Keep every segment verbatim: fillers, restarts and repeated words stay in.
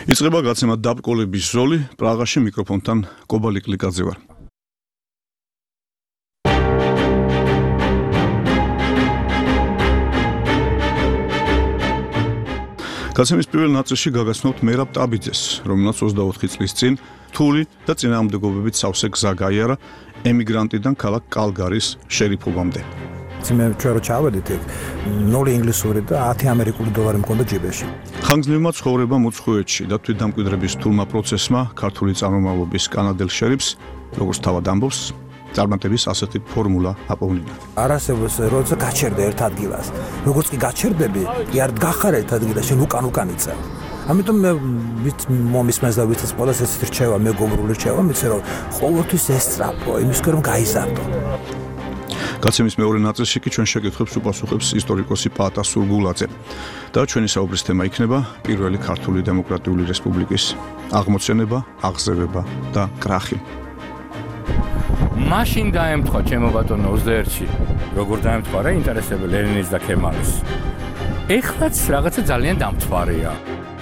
იწყება გაცემა დაბრკოლების ზოლი პრაღაში მიკროფონთან კობალი კლიკაძე ვარ. გაცემის პირველ ნაწილში გაგაცნობთ მერაბ ტაბიძეს, რომელსაც ოცდაოთხი წლის წინ რთული და წინააღმდეგობებით სავსე გზა გაიარა ემიგრანტიდან ქალაქ კალგარის შერიფობამდე. მე ჩვენ რო ჩავედით იქ ნული ინგლისური და ათი ამერიკული დოლარი მქონდა ჯიბეში. ხანგრძლივმა ცხოვრებამ უცხოეთში და თვითდამკვიდრების რთულმა პროცესმა ქართული წარმომავლობის კანადელ შერიფს, როგორც თავად ამბობს, წარმატების ასეთი ფორმულა აპოვნია. არ არსებობს როცა გაჩერდე ერთ ადგილას. როგორც კი გაჩერდები, კი არ გახარ ერთ ადგილას, შენ უკან უკან იწევ. ამიტომ მე მომისმენს და ვიცით ყველას ეს რჩევა, მეგობრული რჩევა, მიცე რომ ყოველთვის ესწრაფო, იმის რომ გაიზარდო. გაცემის მეორე ნაწილში კი ჩვენ შეკითხვებს უპასუხებს ისტორიკოსი პაატა სურგულაძე და ჩვენი საუბრის თემა იქნება პირველი ქართული დემოკრატიული რესპუბლიკის აღმოცენება, აღზევება და კრახი. მაშინ დაემთხვა ჩემო ბატონო ოცდაერთში, როგორ დაემთხვა რა ინტერესები ლენინის და ქემალის. ეხლაც რაღაცა ძალიან დამთვარეა.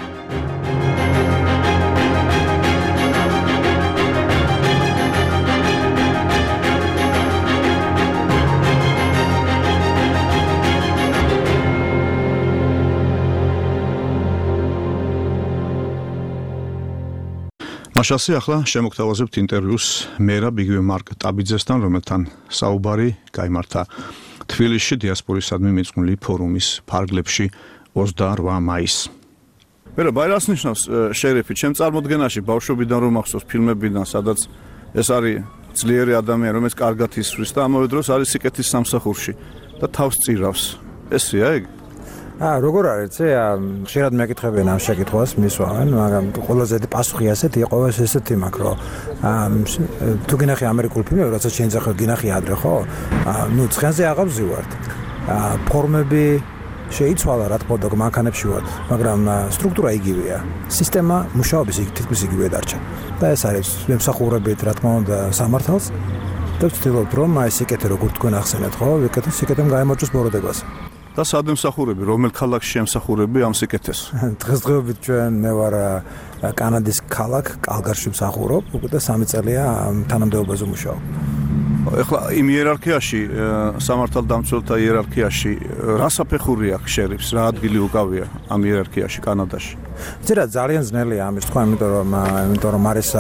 მაშასე ახლა შემოგთავაზებთ ინტერვიუს მერაბ იგივე მარკ ტაბიძესთან, რომელთან საუბარი გაიმართა თბილისში დიასპორისადმი მიძღვნილი ფორუმის ფარგლებში ოცდაოთხ მაისს. მერაბ, აი რას ნიშნავს შერიფი? ჩემ წარმოდგენაში ბავშვობიდან რომ ახსოვს ფილმებიდან, სადაც ეს არის ძლიერი ადამიანი, რომელიც კარგად ისვრის და ამავე დროს არის სიკეთის სამსახურში და თავს წირავს. ესეა ეგ? აა როგორ არის ეს? ხშირად მეკითხებიან ამ შეკითხვას, მისვავენ, მაგრამ ყველაზე პასუხი ასეთი იყო, ესეთი მაქვს, რომ თუ გინახი ამერიკულ ფილმებს, რასაც შენ ძახე გინახი ადრე, ხო? აა ნუ ცხენზე აღავზივართ. აა ფორმები შეიცვალა, რა თქმა უნდა, მანქანებში ვარ, მაგრამ სტრუქტურა იგივეა. სისტემა მუშაობის თითქმის იგივე დარჩა. და ეს არის მემსახურებით, რა თქმა უნდა, სამართალს და ვცდილობთ, რომ აი სიკეთე როგორ თქვენ ახსენეთ, ხო? ვიკეთოთ სიკეთემ გაემარჯვოს ბოროტებას. და სად ემსახურები, რომელ ქალაქში ემსახურები ამ სიკეთეს? დღესდღეობით ჩვენ მე ვარ კანადის ქალაქ კალგარში მსახურობ, უკვე სამი წელია თანამდებობაზე მუშაობ. ეხლა იმ იერარქიაში, სამართალდამცველთა იერარქიაში, რა საფეხური აქვს შერიფს, რა ადგილი უკავია ამ იერარქიაში კანადაში? ზედა ძალიან ძნელია ამის თქვა, იმიტომ რომ იმიტომ რომ არის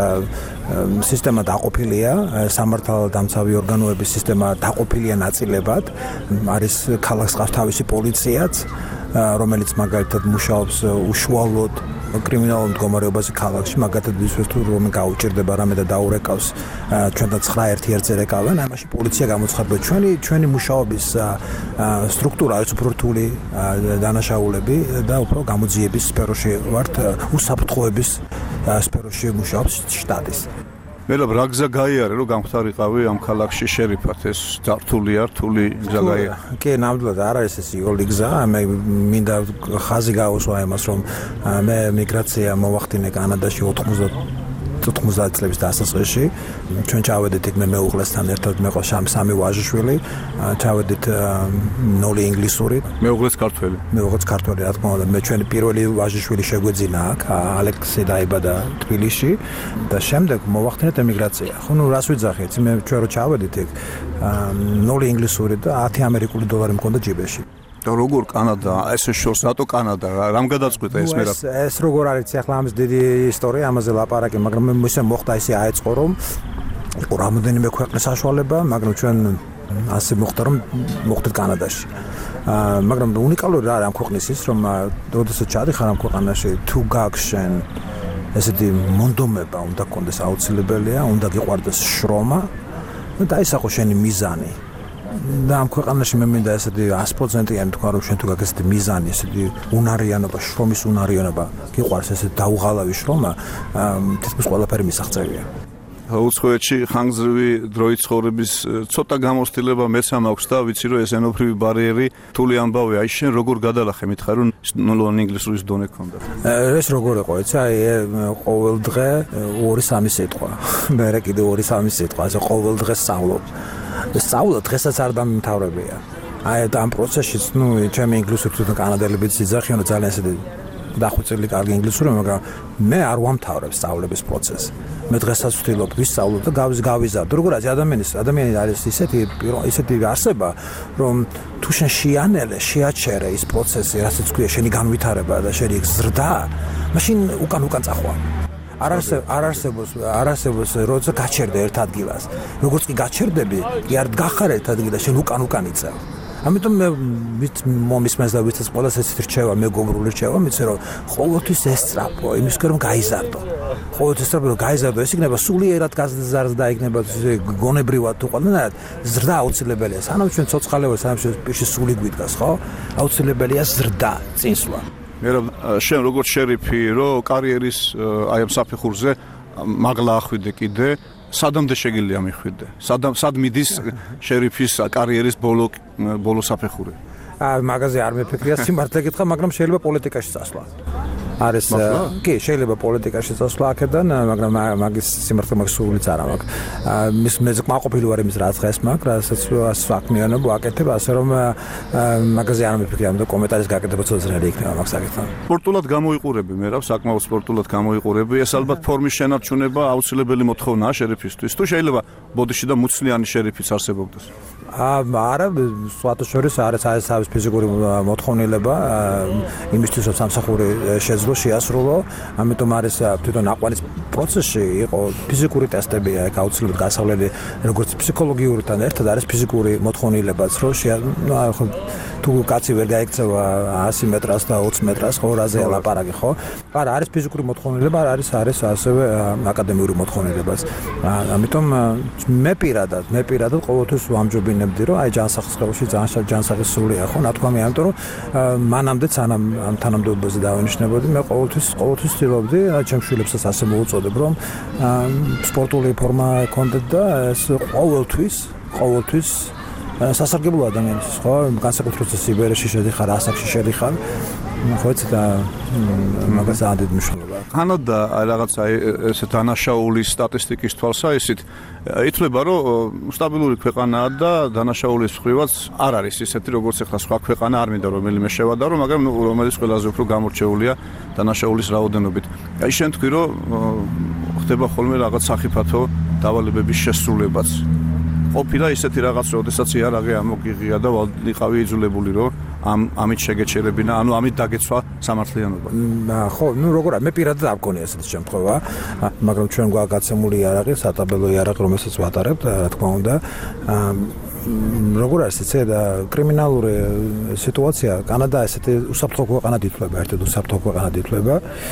სისტემა დაყოფილია, სამართალდამცავი ორგანოების სისტემა დაყოფილია ნაწილებად, არის ქალაქს ყავს თავისი პოლიციაც, რომელიც მაგალითად მუშაობს უშუალოდ კრიმინალურ მდგომარეობაზე ქალაქში, მაგათად ვისვეს თუ რომ გაუჭირდება რამე და დაურეკავს ჩვენთან ცხრა ერთი ერთზე რეკავენ, ამაში პოლიცია გამოცხადდა. ჩვენი ჩვენი მუშაობის სტრუქტურა არის უფრო რთული დანაშაულები და უფრო გამოძიების სფეროში ვართ, უსაფრთხოების სფეროში მუშაობს შტატის. მერაბ, რა გზა გაიარე, რომ გამختارიყავი ამ ქალაქში შერიფად, ეს რთულია, რთული გზა გაიარე. კი, ნამდვილად არ არის ეს იგოლი გზა, მე მინდა ხაზი გაუსვა იმას, რომ მე მიგრაცია მოვახდინე კანადაში ოთხმოცდაათი წლების დასაწყისში. ჩვენ ჩავედით იქ მე მეუღლესთან ერთად, მე ყავს სამი ვაჟიშვილი, ჩავედით ნული ინგლისური. მეუღლეც ქართველი. მეუღლეც ქართველი, რა თქმა უნდა, მე ჩვენი პირველი ვაჟიშვილი შეგვეძინა აქ, ალექსი დაიბადა თბილისში და შემდეგ მოვახდინეთ ემიგრაცია. ხო, ნუ რას ვიძახით? მე ჩვენ რო ჩავედით იქ ნული ინგლისური და ათი ამერიკული დოლარი მქონდა ჯიბეში. და როგორ კანადა, ესე შორს რატო კანადა, რამ გადაწყვიტა ეს მერაბ? ეს როგორ არის ახლა ამის დიდი ისტორია, ამაზე ლაპარაკი, მაგრამ მე ისე მოხდა ისე აეწყო, რომ იყო რამოდენიმე ქვეყნის საშუალება, მაგრამ ჩვენ ასე მოხდა, რომ მოხდით კანადაში. აა მაგრამ უნიკალური რა არის ამ ქვეყნის ის, რომ როდესაც ჩადიხარ ამ ქვეყანაში, თუ გაქვს შენ ესეთი მონდომება უნდა გქონდეს აუცილებელია, უნდა გიყვარდეს შრომა და დაისახო შენი მიზანი. და ამ ქვეყანაში მე მინდა ესეთი ათი პროცენტიანი თქვა, რომ შენ თუ გაქვს ესეთი მიზანი, ესეთი უნარიანობა, შრომის უნარიანობა, გიყვარს ესეთი დაუღალავი შრომა, თითქმის ყველაფერი მისაღწევია. უცხოეთში ხანგრძლივი დროით ცხოვრების ცოტა გამოცდილება მეც მაქვს და ვიცი რომ ეს ენოფრივი ბარიერი რთული ამბავია. აი შენ როგორ გადალახე, მითხარ რომ ნულ ინგლისურის დონე ქონდა. ეს როგორ იყო, იცი, აი ყოველ დღე ორი სამი სიტყვა. მე კიდე ორი სამი სიტყვა, ასე ყოველ დღე სწავლობ. სწავლა დღესაც არ დამიმთავრებია. აი ამ პროცესშიც, ნუ ჩემი ინგლისური თუ კანადელებიც იძახიან, ძალიან ესეთი დახვეწილი კარგი ინგლისური, მაგრამ მე არ ვამთავრებ სწავლების პროცესს. მე დღესაც ვთვლობ ვისწავლო და გავიზარდო. როგორც ადამიანის ადამიანი არის ისეთი ისეთი არსება, რომ თუ შენ შეანელე, შეაჩერე ის პროცესი, რასაც ქვია შენი განვითარება და შენი ზრდა, მაშინ უკან უკან წახვა. არ არსებობს არ არსებობს როცა გაჩერდე ერთ ადგილას. როგორც კი გაჩერდები, კი არ გახარ ერთ ადგილას, შენ უკან უკან იწევ. ამიტომ მე მომისმენს და ვიცით ყველას ესეთ რჩევა, მეგობრული რჩევა, მიცე რომ ყოველთვის ესწრაფო, იმის გამო რომ გაიზარდო. ყოველთვის ესწრაფო, რომ გაიზარდო, ეს იქნება სულიერად გაზრდა, იქნება გონებრივად თუ ყველანაირად ზრდა აუცილებელია. სანამ ჩვენ ცოცხალე ვართ, სანამ ჩვენ პირში სული გვიდგას, ხო? აუცილებელია ზრდა, წინსვლა. მე რომ შენ როგორც შერიფი, რომ კარიერის აი ამ საფეხურზე მაგლა ახვიდე კიდე, სადამდე შეგიძლია მიხვიდე? სადამ სად მიდის შერიფის კარიერის ბოლო ბოლო საფეხური? აა მაგაზე არ მეფიქრია სიმართლე გითხრა, მაგრამ შეიძლება პოლიტიკაში წასვლა. არის კი, შეიძლება პოლიტიკაში წასვლა აქედან, მაგრამ მაგის სიმართლე მაგ სულიც არ მაქვს. მის მეზე კმაყოფილი ვარ იმის რაც დღეს მაქვს, რასაც საქმიანობა ვაკეთებ, ასე რომ მაგაზე არ მეფიქრია, ამიტომ კომენტარის გაკეთება ცოტა იქნება მაგ საკითხთან. სპორტულად გამოიყურები, მე რა, საკმაოდ სპორტულად გამოიყურები. ეს ალბათ ფორმის შენარჩუნება აუცილებელი მოთხოვნაა შერიფისთვის. თუ შეიძლება ბოდიში და მუცლიანი შერიფიც არსებობდეს. არა, სხვათა შორის არის თავის ფიზიკური მოთხოვნილება იმისთვის, რომ სამსახური შეძლო, შეასრულო, ამიტომ არის თვითონ აყვანის პროცესში იყო ფიზიკური ტესტები, აქ აუცილებლად გასავლელი, როგორც ფსიქოლოგიურთან ერთად არის ფიზიკური მოთხოვნილებაც, რომ თუ კაცი ვერ გაიქცევა ასი მეტრას და ოცი მეტრას, ხო, რაზე ლაპარაკი, ხო? არა, არის ფიზიკური მოთხოვნილება, არის არის ასევე აკადემიური მოთხოვნილებაც. ამიტომ მე პირადად, მე პირადად ყოველთვის ვამჯობინებდი, რომ აი ჯანსაღის ხელში ჯანსაღის სულია, ხო, ნათქვამი, ამიტომ რომ მანამდე სანამ ამ თანამდებობაზე დავინიშნებოდი, მე ყოველთვის ყოველთვის ვცდილობდი, ჩემს შვილებსაც ასე მოვუწოდებ, რომ სპორტული ფორმა ჰქონდეთ და ეს ყოველთვის, ყოველთვის სასარგებლო ადამიანის, ხო, განსაკუთრებით სიბერეში შედიხარ, ასაკში შედიხარ, ხო, და მაგას ამდენ მნიშვნელობა. კანადა რაღაც აი ესე დანაშაულის სტატისტიკის თვალსაჩინო ითვლება, რომ სტაბილური ქვეყანაა და დანაშაულის მხრივაც არ არის ისეთი, როგორც ახლა სხვა ქვეყანა, არ მინდა რომელიმე შევადარო, მაგრამ რომელიც ყველაზე უფრო გამორჩეულია დანაშაულის რაოდენობით. აი შენ თქვი, რომ ხდება ხოლმე რაღაც სახიფათო დავალებების შესრულებაც. ყოფილა ისეთი რაღაც, როდესაც იარაღი ამოგიღია და ვიყავი იძულებული, რომ ამ ამით შეგეჩერებინა, ანუ ამით დაგეცვა სამართლიანობა. ხო, ნუ როგორ მე პირადად არ მქონია ესეთი შემთხვევა, მაგრამ ჩვენ გვაქვს გაცემული იარაღი, სატაბელო იარაღი, რომელსაც ვატარებთ, რა თქმა უნდა. როგორ არის ესე და კრიმინალური სიტუაცია, კანადა ესეთი უსაფრთხო ქვეყანად ითვლება, ერთ-ერთი უსაფრთხო ქვეყანად ითვლება.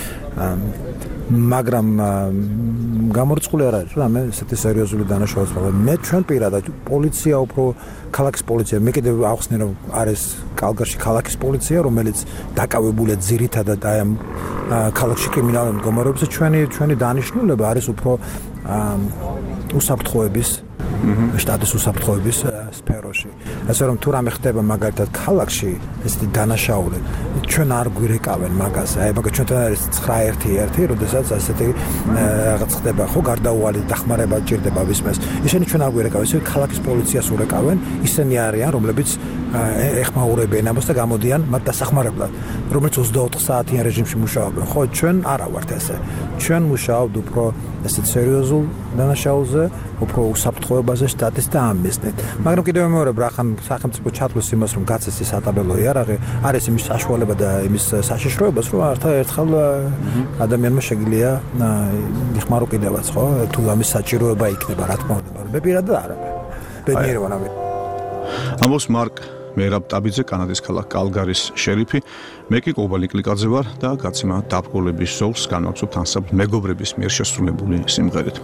მაგრამ გამორიცხული არ არის, რამე ესეთი სერიოზული დანაშაულიც მოხდა. მე ჩვენ პირადად პოლიცია უფრო ქალაქის პოლიცია, მე კიდევ ახსნე რომ არის კალგარში ქალაქის პოლიცია, რომელიც დაკავებულია ძირითადად აი ამ ქალაქში კრიმინალურ მდგომარეობაზე. ჩვენი ჩვენი დანიშნულება არის უფრო უსაფრთხოების შტატის უსაფრთხოების სფეროში. ასე რომ თუ რამე ხდება მაგალითად ქალაქში ესეთი დანაშაული, ჩვენ არ გვირეკავენ მაგას. აი მაგა ჩვენთან არის ცხრა ერთი ერთი, როდესაც ასეთი რაღაც ხდება, ხო, გარდაუვალი დახმარება ჭირდება ვისმეს. ისინი ჩვენ არ გვირეკავენ, ისინი ქალაქის პოლიციას ურეკავენ, ისინი არიან, რომლებიც ეხმაურებენ ამას და გამოდიან მათ დასახმარებლად, რომელიც ოცდაოთხ საათიან რეჟიმში მუშაობენ. ხო, ჩვენ არა ვართ ესე. ჩვენ მუშაობთ უფრო ესეთ სერიოზულ დანაშაულზე, უფრო უსაფრთხოებაზე შტატის და ამ მიზნით. მაგრამ კიდევ მეორებ რა ხან სახელმწიფო ჩათვლის იმას, რომ გაცეს ის სატაბელო იარაღი, არის იმის საშუალება და იმის საშიშროებას, რომ ართა ერთხელ ადამიანმა შეგიძლია იხმარო კიდევაც, ხო? თუ ამის საჭიროება იქნება, რა თქმა უნდა, მაგრამ მე პირადად არა. ბედნიერი ვარ ამით. ამბობს მარკ მერაბტაბიძე, კანადის ქალაქ კალგარის შერიფი. მე კი კობალი კლიკაძე ვარ და გაცემა დაბრკოლების ზოლს განვაცობთ ანსამბლ მეგობრების მიერ შესრულებული სიმღერით.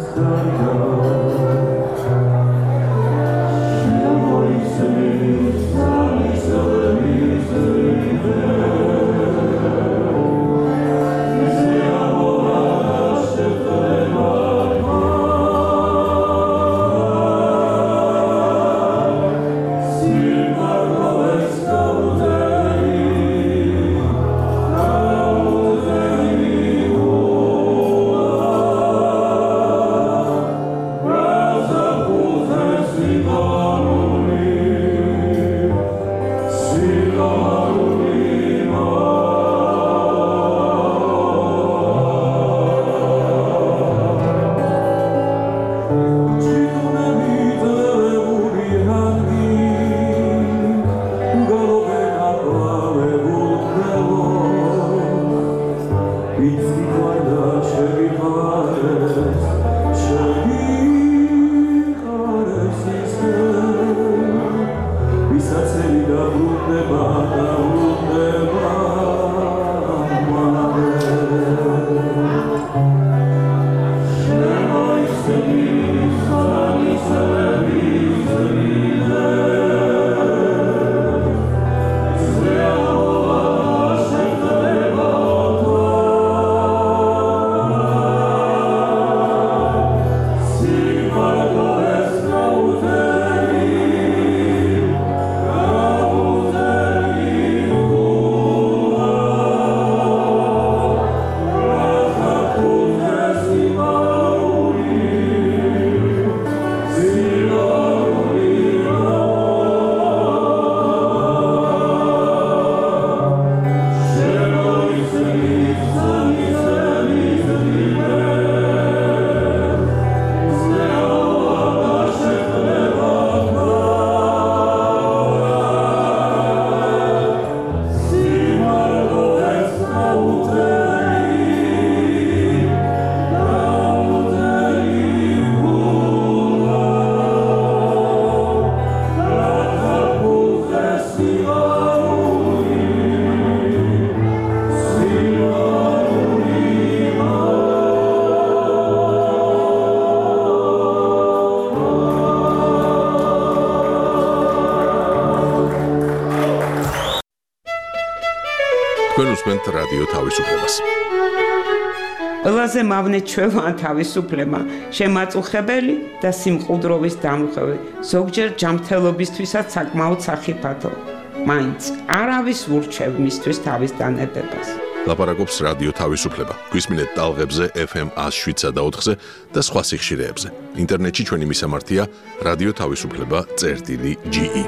Thank you. თქვენ უსმენთ რადიო თავისუფლებას. ყველაზე მავნე ჩვევა თავისუფლება, შემაწუხებელი და სიმყუდროვის დამრღვევი, ზოგჯერ ჯანმრთელობისთვისაც საკმაოდ სახიფათო. მაინც არავის ურჩევ მისთვის თავის დანებებას. ლაპარაკობს რადიო თავისუფლება. გვისმინეთ ტალღებზე ეფ ემ ათს შვიდსა და ოთხზე და სხვა სიხშირეებზე. ინტერნეტში ჩვენი მისამართია რადიო თავისუფლება წერტილი ჯი ი.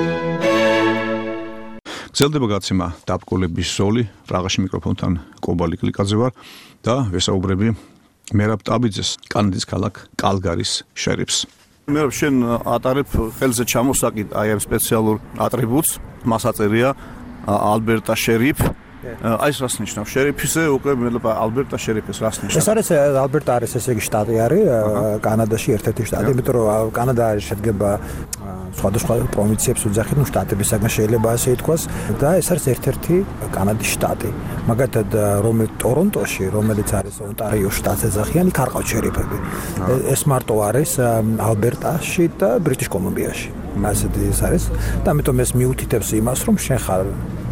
გრძელდება გაცემა დაბკოლების ზოლი, პრაღაში მიკროფონთან კობალი კლიკაძე ვარ და ვესაუბრები მერაბ ტაბიძეს, კანადის ქალაქ კალგარის შერიფს. მერაბ, შენ ატარებ ხელზე ჩამოსაკიდ აი ამ სპეციალურ ატრიბუტს, მას აწერია ალბერტა შერიფ. აი ეს რას ნიშნავს? შერიფზე უკვე მელაპა ალბერტა შერიფის რას ნიშნავს? ეს არის ალბერტა არის ესე იგი შტატი არის კანადაში ერთ-ერთი შტატი, იმიტომ რომ კანადა შედგება სხვადასხვა პროვინციებს უძახით, ნუ შტატებისაგან შეიძლება ასე ითქვას და ეს არის ერთ-ერთი კანადის შტატი. მაგალითად, რომელიც ტორონტოში, რომელიც არის ონტარიოს შტატს ეძახიან, იქ არ ყავთ შერიფები. ეს მარტო არის ალბერტაში და ბრიტიშ კოლუმბიაში. ასეთი ეს არის და ამიტომ ეს მიუთითებს იმას, რომ შენ ხარ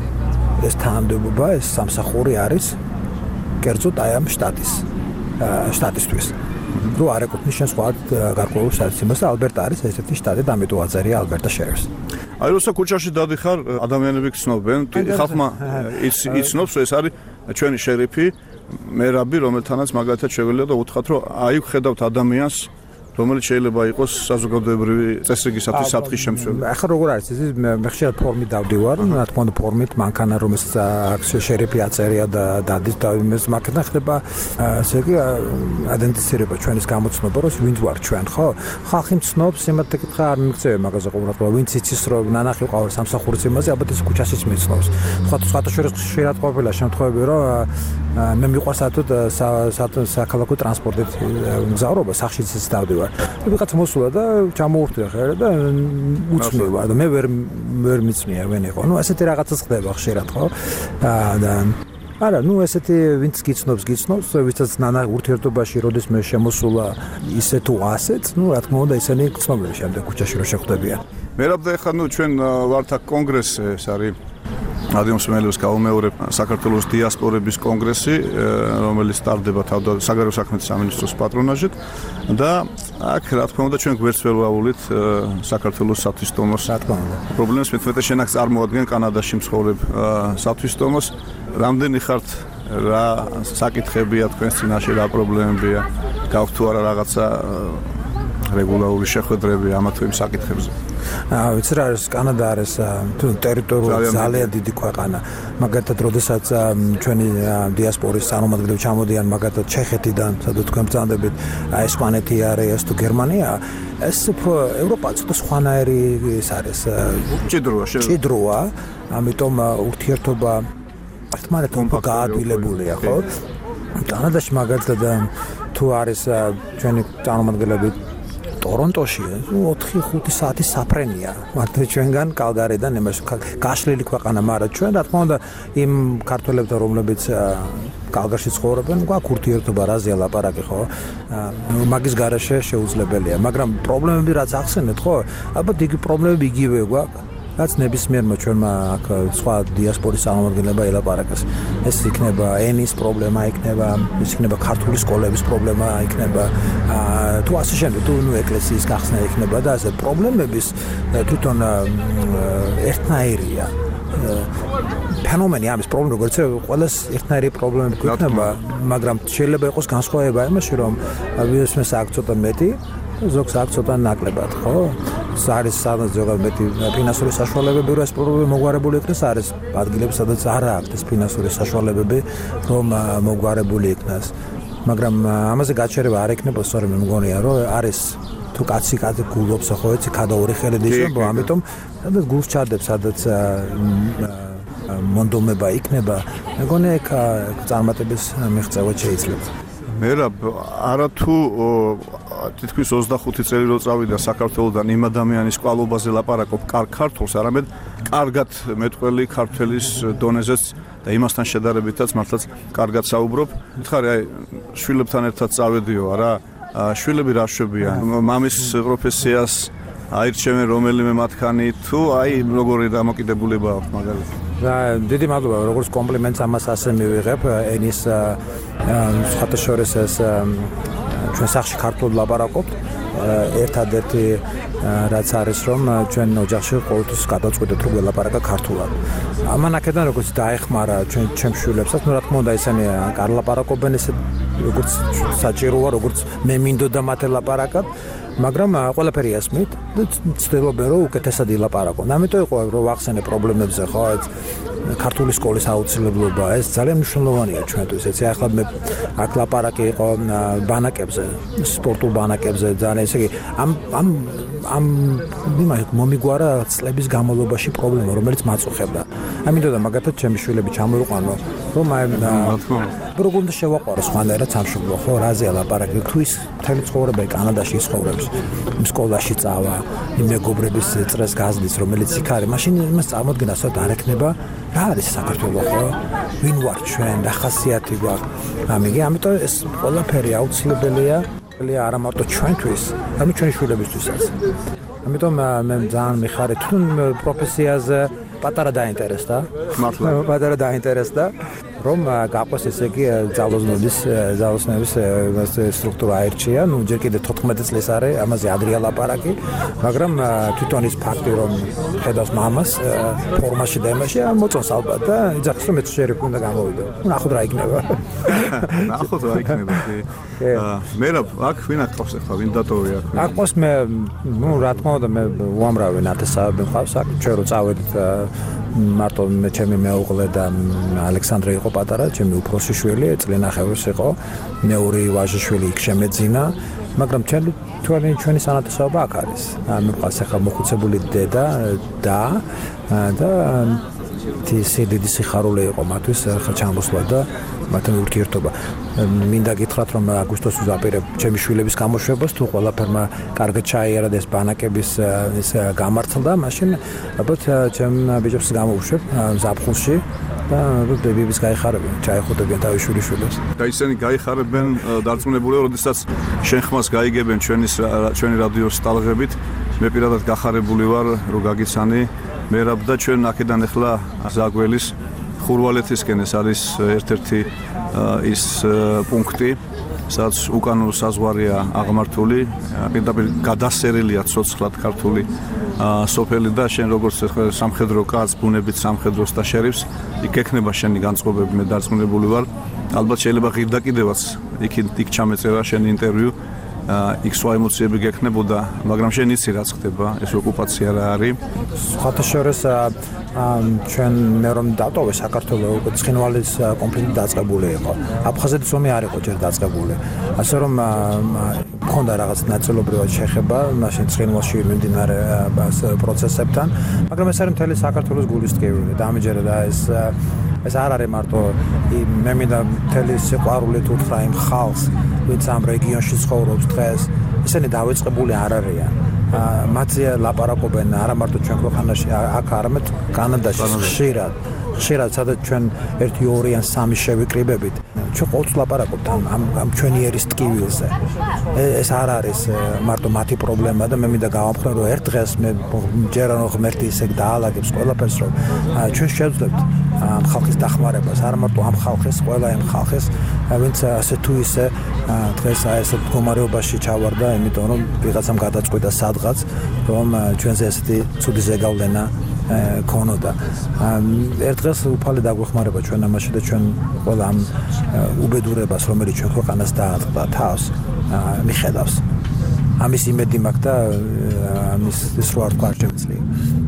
ეს თანამდებობა, ეს სამსახური არის კერძოდ აი ამ შტატის შტატისთვის. რო არ ეკუთვნის შენ სხვა გარკვეულ საციმას და ალბერტა არის ესეთი შტატი და ამიტომ აწერია ალბერტა შერიფს. აი როცა ქუჩაში დადიხარ, ადამიანები გცნობენ, ხალხმა იცნობს, ეს არის ჩვენი შერიფი, მერაბი, რომელთანაც მაგალითად შეგვიძლია და უთხრათ, რომ აი ხედავთ ადამიანს, რომელიც შეიძლება იყოს საზოგადოებრივი წესრიგისათვის სათხის შემცველი. ახლა როგორ არის ეს? მე ხშირად ფორმით დავდივარ, რა თქმა უნდა ფორმით მანქანა რომელსაც აქვს შერიფი აწერია და დადის და იმის მანქანა ხდება ასე იგი იდენტიფიცირება ჩვენის გამოცნობა, რომ ვინც ვარ ჩვენ, ხო? ხალხი მცნობს, იმათ ეკითხა არ მიგწევი მაგაზე ყურადღება, ვინც იცის რომ ნანახი ყავს სამსახურის იმაზე, ალბათ ეს ქუჩაშიც მიცნობს. სხვა სხვათა შორის შეიძლება ყოფილა შემთხვევები, რომ მე მიყვარს საერთოდ საქალაქო ტრანსპორტით მგზავრობა, სახშიც ის დავდივარ. ვიღაც მოსულა და ჩამოურთია ხერა და უცნევა და მე ვერ ვერ მიცნია ვენიყო. ნუ ასეთი რაღაცას ხდება ხშირად, ხო? და არა, ნუ ესეთი ვინც გიცნობს, გიცნობს, ვისაც ნანა ურთიერთობაში როდის მე შემოსულა ისე თუ ასეც, ნუ რა თქმა უნდა ისინი გცნობენ შემდეგ ქუჩაში რომ შეხვდებიან. მერაბ და ეხლა ნუ ჩვენ ვართ აქ კონგრესი, ეს არის ადმინისტრაციების გაუმეორებ საქართველოს დიასპორების კონგრესი, რომელიც სტარდება თავდადე საგარეო საქმეთა სამინისტროს პატრონაჟით და აქ რა თქმა უნდა ჩვენ გვერდს ვერ ვაუვლით საქართველოს სათვისტომოს პრობლემას, მეთმეტე შენ აქ წარმოადგენ კანადაში მცხოვრებ სათვისტომოს, რამდენი ხართ, რა საკითხებია თქვენს წინაშე, რა პრობლემებია, გაქვთ თუ არა რაღაცა რეგულარული შეხვედრები ამა თუ იმ საკითხებზე? აა ვიცი რა არის კანადა არის ტერიტორიულად ძალიან დიდი ქვეყანა. მაგალითად, როდესაც ჩვენი დიასპორის წარმომადგენლები ჩამოდიან მაგალითად ჩეხეთიდან, სადაც თქვენ ბრძანდებით, ესპანეთი არის, ეს თუ გერმანია, ეს ევროპა ცოტა სხვანაირი ის არის. ჭიდროა, ჭიდროა, ამიტომ ურთიერთობა ერთმანეთთან გაადვილებულია, ხო? კანადაში მაგალითად თუ არის ჩვენი წარმომადგენლები ტორონტოში ოთხი ხუთი საათი საფრენია. მართლა ჩვენგან კალგარიდან იმას გაშლილი ქვეყანა, მაგრამ ჩვენ რა თქმა უნდა იმ ქართველებთან რომლებიც კალგარში ცხოვრობენ, გვაქვს ურთიერთობა, რაზეა ლაპარაკი, ხო? მაგის გარეშე შეუძლებელია, მაგრამ პრობლემები რაც ახსენეთ, ხო? ალბათ იგი პრობლემები იგივე გვაქვს. რაც ნებისმიერმა ჩვენმა აქ სხვა დიასპორის წარმომადგენლებმა ელაპარაკეს. ეს იქნება ენის პრობლემა, იქნება ის იქნება ქართული სკოლების პრობლემა, იქნება თუ ასე შემდეგ, თუ ნუ ეკლესიის გახსნა იქნება და ასე პრობლემების თვითონ ერთნაირია. ფენომენი ამის პრობლემა როგორც ყველას ერთნაირი პრობლემები გვექნება, მაგრამ შეიძლება იყოს განსხვავება იმაში, რომ ვირუსმეს აქ ცოტა მეტი, ზოგს აქ ცოტა ნაკლებად, ხო? არის სადაც ზოგადად მეტი ფინანსური საშუალებები, რომ ეს პრობლემა მოგვარებული იქნას, არის ადგილები, სადაც არ აქვს ეს ფინანსური საშუალებები, რომ მოგვარებული იქნას. მაგრამ ამაზე გაჩერება არ ექნება, სწორედ მე მგონია, რომ არის თუ კაცი კაცი გულობს, ხო, ეცი ქადაური ხელით ისმება, ამიტომ სადაც გულს ჩადებს, სადაც მონდომება იქნება, მეგონია ეგ წარმატების მიღწევა შეიძლება. მერაბ, არათუ თითქმის ოცდახუთი წელი რო წავიდა საქართველოდან იმ ადამიანის კვალობაზე ლაპარაკობ კარგ ქართულს, არამედ კარგად მეტყველი ქართველის დონეზეც და იმასთან შედარებითაც მართლაც კარგად საუბრობ. მითხარი, აი შვილებთან ერთად წავედიო, არა? შვილები რა შვებიან? მამის პროფესიას აირჩევენ რომელიმე მათგანი თუ აი როგორი დამოკიდებულება აქვს მაგალითად? დიდი მადლობა, როგორც კომპლიმენტს ამას ასე მივიღებ, ენის სხვათა შორის ეს ჩვენ სახში ქართულად ლაპარაკობთ. ერთადერთი რაც არის რომ ჩვენ ოჯახში ყოველთვის გადავწყვიტეთ რომ ველაპარაკა ქართულად. ამან აქედან როგორც დაეხმარა ჩვენ ჩემს შვილებსაც, ну რა თქმა უნდა ისინი არ ლაპარაკობენ ესე როგორც საჭიროა, როგორც მე მინდოდა მათ ელაპარაკათ, მაგრამ ყველაფერი ასმით და ცდილობენ რომ უკეთესად ილაპარაკონ. ამიტომ იყო რომ ვახსენე პრობლემებზე ხო ეს ქართული სკოლის აუცილებლობა, ეს ძალიან მნიშვნელოვანია ჩვენთვის. ეცი ახლა მე აქ ლაპარაკი იყო ბანაკებზე, სპორტულ ბანაკებზე, ძალიან ესე იგი ამ ამ ამ მომიგვარა წლების განმავლობაში პრობლემა, რომელიც მაწუხებდა. ამიტომ მაგათაც ჩემი შვილები ჩამოვიყვანო, რომ აი როგორ უნდა შევაყვარო სხვანაირად სამშობლო, ხო, რაზეა ლაპარაკი, თუ ის მთელი ცხოვრება კანადაში ისხოვრებს, სკოლაში წავა, იმ მეგობრების წრეს გაზრდის, რომელიც იქ არის, მაშინ იმას წარმოადგენს, რომ არ ექნება რა არის საქართველო, ხო? ვინ ვარ ჩვენ, რა ხასიათი გვაქვს? ამიგი, ამიტომ ეს ყველაფერი აუცილებელია, არა მარტო ჩვენთვის, არამედ ჩვენი შვილებისთვისაც. ამიტომ მე ძალიან მიხარით თუ პროფესიაზე პატარა დაინტერესდა, მართლა პატარა დაინტერესდა, რომ გაყვეს ესე იგი ძალოსნების ძალოსნების სტრუქტურა აირჩია, ну ჯერ კიდე თოთხმეტი წლის არის, ამაზე ადრია ლაპარაკი, მაგრამ თვითონ ის ფაქტი რომ ხედავს მამას ფორმაში და იმაში მოწონს ალბათ და იძახის რომ მეც შერიფი უნდა გამოვიდო. ნახოთ რა იქნება. ნახოთ რა იქნება. მე რა აქ ვინ აკყავს ახლა ვინ დატოვე აქ? აკყავს მე, ну რა თქმა უნდა მე უამრავი ნათესავები მყავს აქ, ჩვენ რო წავედით მარტო მე ჩემი მეუღლე და ალექსანდრე იყო პატარა, ჩემი უფროსი შვილი, წლინახევრის იყო, მეორე ვაჟიშვილი იქ შემეძინა, მაგრამ ჩვენი ჩვენი ჩვენი სანათესაობა აქ არის. მე მყავს ახლა მოხუცებული დედა და და დიდი სიხარული იყო მათთვის ახლა ჩამოსვლა და მათთან ურთიერთობა. მინდა გითხრათ რომ აგვისტოს ვზაპირებ ჩემი შვილების გამოშვებას, თუ ყველაფერმა კარგად ჩაიარა და ეს ბანაკების ეს გამართლდა, მაშინ ალბათ ჩემ ბიჭებს გამოვუშვებ ზაფხულში და ბებიების გაიხარებენ, ჩაიხუტებიან თავის შვილიშვილებს. და ისინი გაიხარებენ დარწმუნებულია, როდესაც შენ ხმას გაიგებენ ჩვენი ჩვენი რადიოს სტალღებით, მე პირადად გახარებული ვარ, რომ გაგიცანი მერაბ და ჩვენ აქედან ახლა ზაგველის ხურვალეთისკენ ეს არის ერთ-ერთი ის პუნქტი, სადაც უკანონო საზღვარია აღმართული, პირდაპირ გადასერილია ცოცხლად ქართული სოფელი და შენ როგორც სამხედრო კაცს, ბუნებით სამხედროს და შერიფს, იქ ექნება შენი განწყობები, მე დარწმუნებული ვარ. ალბათ შეიძლება ღირდა კიდევაც იქ იქ ჩამეწერა შენი ინტერვიუ, იქ სხვა ემოციები გექნებოდა, მაგრამ შენ იცი რაც ხდება, ეს ოკუპაცია რა არის. სხვათა შორის ჩვენ მე რომ დატოვე საქართველოს ცხინვალის კონფლიქტი დაწყებული იყო. აფხაზეთის ომი არ იყო ჯერ დაწყებული. ასე რომ მქონდა რაღაც ნაწილობრივად შეხება მაშინ ცხინვალში მიმდინარე პროცესებთან, მაგრამ ეს არის მთელი საქართველოს გულის ტკივილი და ამჯერად ეს ეს არ არის მარტო მე მინდა მთელი სიყვარული თუ თხრა იმ ხალხს, ვინც ამ რეგიონში ცხოვრობს დღეს, ისინი დავიწყებული არ არიან. მათზე ლაპარაკობენ არა მარტო ჩვენ ქვეყანაში, აქ არამედ კანადაში ხშირად. ხშირად სადაც ჩვენ ერთი ორი ან სამი შევიკრიბებით, ჩვენ ყოველთვის ლაპარაკობთ ამ ამ ჩვენი ერის ტკივილზე. ეს არ არის მარტო მათი პრობლემა და მე მინდა გავამხნევ რომ ერთ დღეს მე ჯერ რომ ღმერთი ისე დაალაგებს ყველაფერს რომ ჩვენ შევძლებთ ამ ხალხის დახმარებას, არა მარტო ამ ხალხის, ყველა იმ ხალხის, ვინც ასე თუ ისე დღეს ეს მდგომარეობაში ჩავარდა, იმიტომ რომ ვიღაცამ გადაწყვიტა სადღაც რომ ჩვენზე ესეთი ცუდი ზეგავლენა ქონოდა. ერთ დღეს უფალი დაგვეხმარება ჩვენ ამაში და ჩვენ ყველა ამ უბედურებას, რომელიც ჩვენ ქვეყანას დაატყდა თავს, მიხედავს. ამის იმედი მაქვს და ამის ის რო არ თქვა შემიძლია.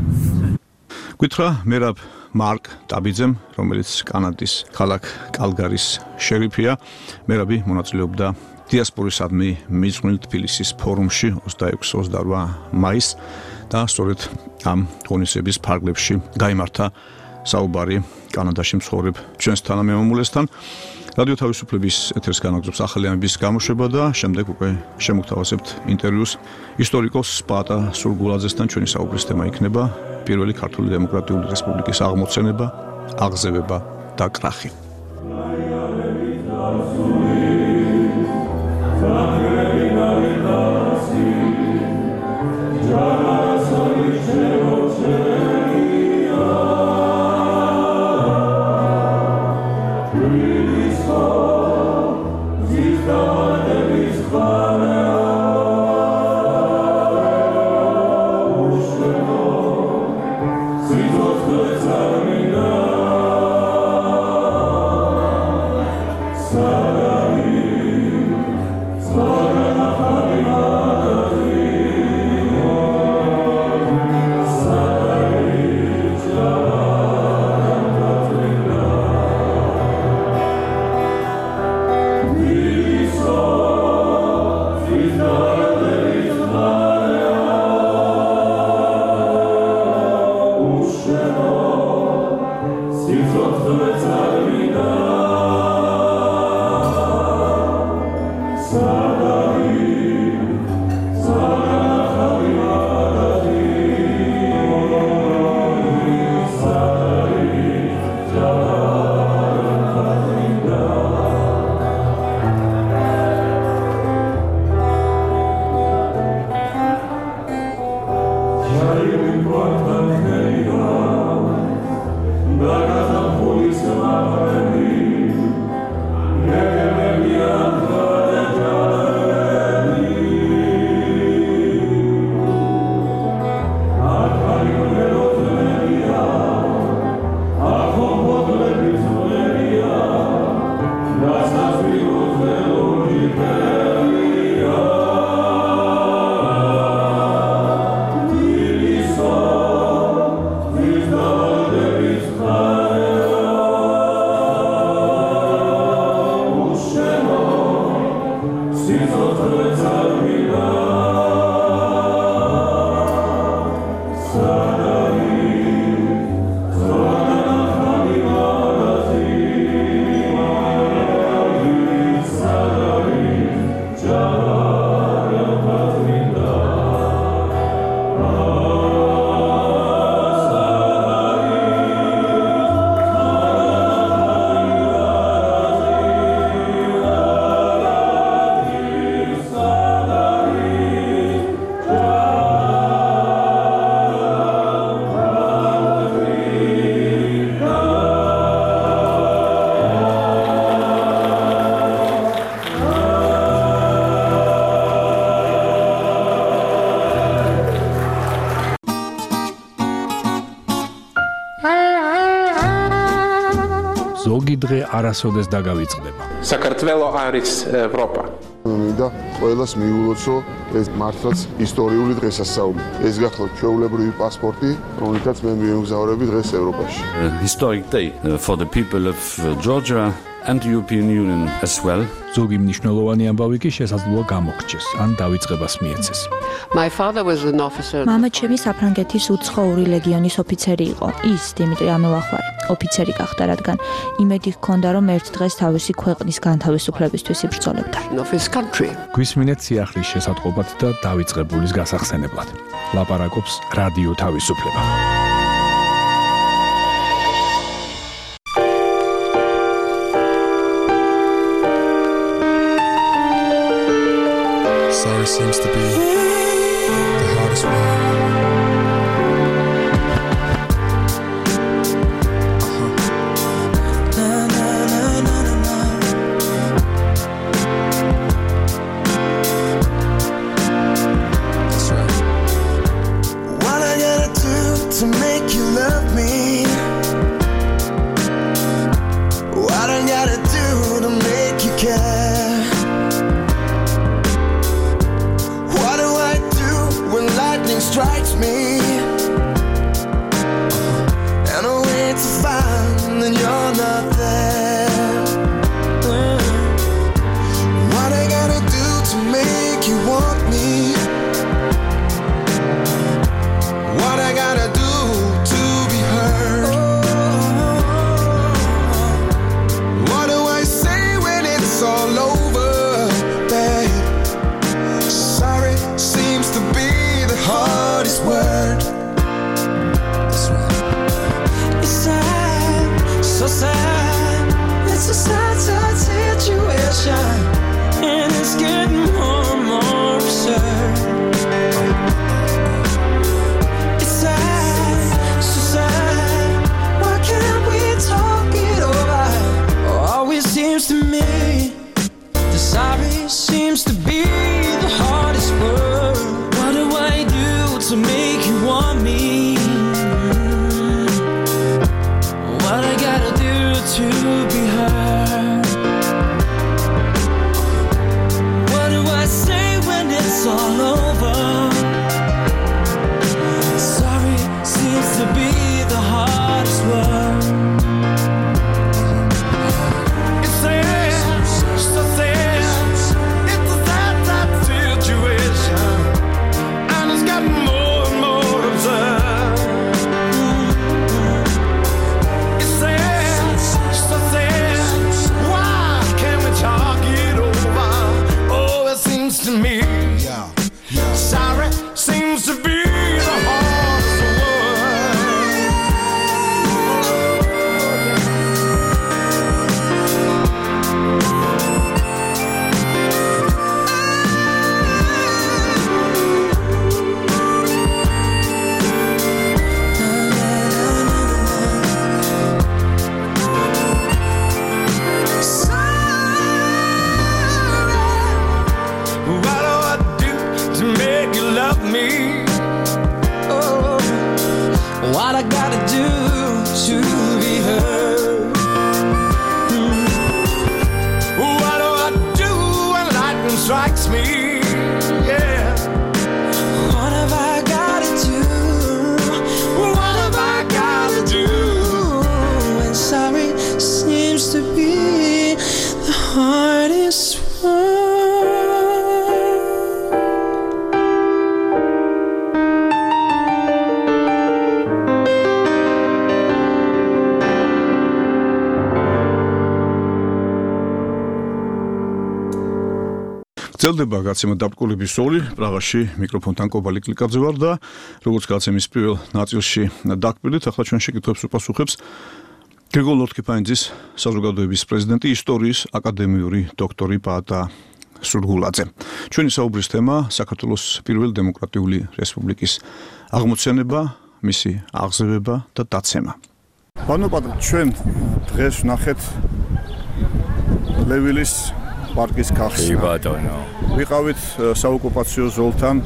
გითხრა მერაბ მარკ ტაბიძემ, რომელიც კანადის ქალაქ კალგარის შერიფია, მერაბი მონაწილეობდა დიასპორისადმი მიძღვნილ თბილისის ფორუმში ოცდაექვსი ოცდაოთხ მაისს და სწორედ ამ ღონისძიების ფარგლებში გაიმართა საუბარი კანადაში მცხოვრებ ჩვენს თანამემამულესთან. რადიო თავისუფლების ეთერს განაგზობს ახალი ამბის გამოშვება და შემდეგ უკვე შემოგთავაზებთ ინტერვიუს ისტორიკოს პაატა სურგულაძესთან. ჩვენი საუბრის თემა იქნება პირველი ქართული დემოკრატიული რესპუბლიკის აღმოცენება, აღზევება და კრახი. ზოგი დღე არასოდეს დაგავიწყდება. საქართველო არის ევროპა. მინდა ყველას მიულოცო ეს მართლაც ისტორიული დღესასწაული. ეს გახლავთ ჩვეულებრივი პასპორტი, რომელთაც მე მიემგზავრები დღეს ევროპაში. Historic day for the people of Georgia and the European Union as well. ზოგი მნიშვნელოვანი ამბავი კი შესაძლოა გამოგრჩეს, ან დავიწყებას მიეცეს. My father was an officer. მამა ჩემი საფრანგეთის უცხოური ლეგიონის ოფიცერი იყო. ის დიმიტრი ამელახვარი ოფიცერი გახდა, რადგან იმედი ჰქონდა, რომ ერთ დღეს თავისი ქვეყნის განთავისუფლებისთვის იბრძოლებდა. Of his country. გვისმინეთ სიახლის შესატყობად და დავიწყებულის გასახსენებლად. ლაპარაკობს რადიო თავისუფლება. Sorry seems to be the hardest word. Strikes me and I wait to find that you're not there. What I gotta do to make you want me? What I gotta do to be heard? What do I say when it's all over, babe? Sorry seems to be hardest word. That's right. It's sad, so sad. It's a sad, sad situation, and it's getting more and more absurd. It's sad, so sad. Why can't we talk it over? Oh, always seems to me the sorry seems to be the hardest word. What do I do to make me. Yeah. What have I gotta do? What have I gotta do? And sorry seems to be the hardest one. გრძელდება გაცემა დაბკოლების სოლი პრაღაში მიკროფონთან კობალი კლიკაძე ვარ და როგორც გაცემის პირველ ნაწილში დაგკვირდით ახლა ჩვენ შეკითხვებს უპასუხებს გრიგოლ ლორთქიფანიძის საზოგადოების პრეზიდენტი ისტორიის აკადემიური დოქტორი პაატა სურგულაძე ჩვენი საუბრის თემა საქართველოს პირველი დემოკრატიული რესპუბლიკის აღმოცენება მისი აღზევება და დაცემა ბანო პატრა ჩვენ დღეს ვნახეთ ლევილის პარკის ქარხს. ბატონო. ვიყავით საოკუპაციო ზოლთან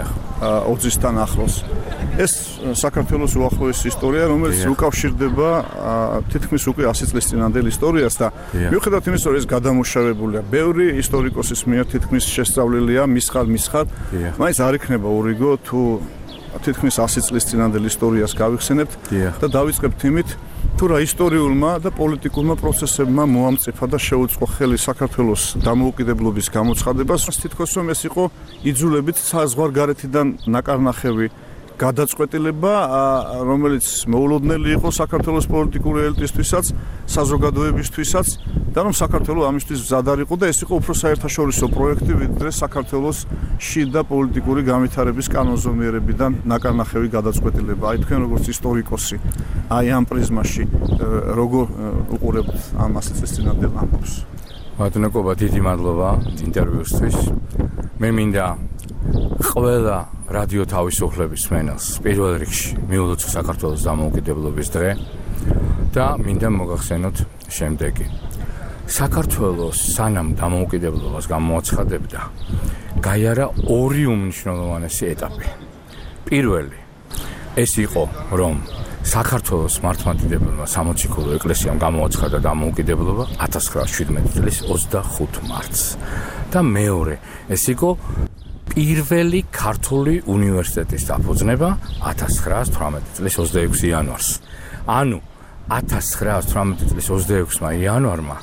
ოცისთან ახლოს. ეს საქართველოს უახლოესი ისტორია, რომელიც უკავშირდება თითქმის უკვე ასი წლის წინანდელ ისტორიას და მიუხედავად იმისა, რომ ეს გადამუშავებულია, ბევრი ისტორიკოსის მიერ თითქმის შესწავლილია მისხარ-მისხარ, მაინც არ იქნება ორიგო თუ თითქმის ასი წლის წინანდელ ისტორიას გავიხსენებთ და დავიწყებთ იმით თუ რა ისტორიულმა და პოლიტიკურმა პროცესებმა მოამწიფა და შეუწყო ხელი საქართველოს დამოუკიდებლობის გამოცხადებას, თითქოს რომ ეს იყო იძულებით საზღვარგარეთიდან ნაკარნახევი გადაწყვეტილება, რომელიც მოულოდნელი იყო საქართველოს პოლიტიკური ელიტისთვისაც, საზოგადოებისთვისაც და რომ საქართველოს ამისთვის მზად არ იყო და ეს იყო უფრო საერთაშორისო პროექტი, ვიდრე საქართველოს შიდა პოლიტიკური განვითარების კანონზომიერებიდან ნაკარნახევი გადაწყვეტილება. აი თქვენ როგორც ისტორიკოსი, აი ამ პრიზმაში როგორ უყურებთ ამ ასი წლის წინანდელ ამბავს? ბატონო კობა, დიდი მადლობა ინტერვიუსთვის. მე მინდა ყველა რადიო თავისუფლების მენელს პირველ რიგში მიულოცო საქართველოს დამოუკიდებლობის დღე და მინდა მოგახსენოთ შემდეგი. საქართველოს სანამ დამოუკიდებლობას გამოაცხადებდა, გაიარა ორი უმნიშვნელოვანესი ეტაპი. პირველი ეს იყო, რომ საქართველოს მართლმადიდებელმა სამოციქულო ეკლესიამ გამოაცხადა დამოუკიდებლობა ათას ცხრაასი შვიდმეტი წლის ოცდახუთ მარტს. და მეორე ეს იყო პირველი ქართული უნივერსიტეტის დაფუძნება ათას ცხრაასი თვრამეტი წლის ოცდაექვსი იანვარს. ანუ ათას ცხრაასი თვრამეტი წლის ოცდაექვსმა იანვარმა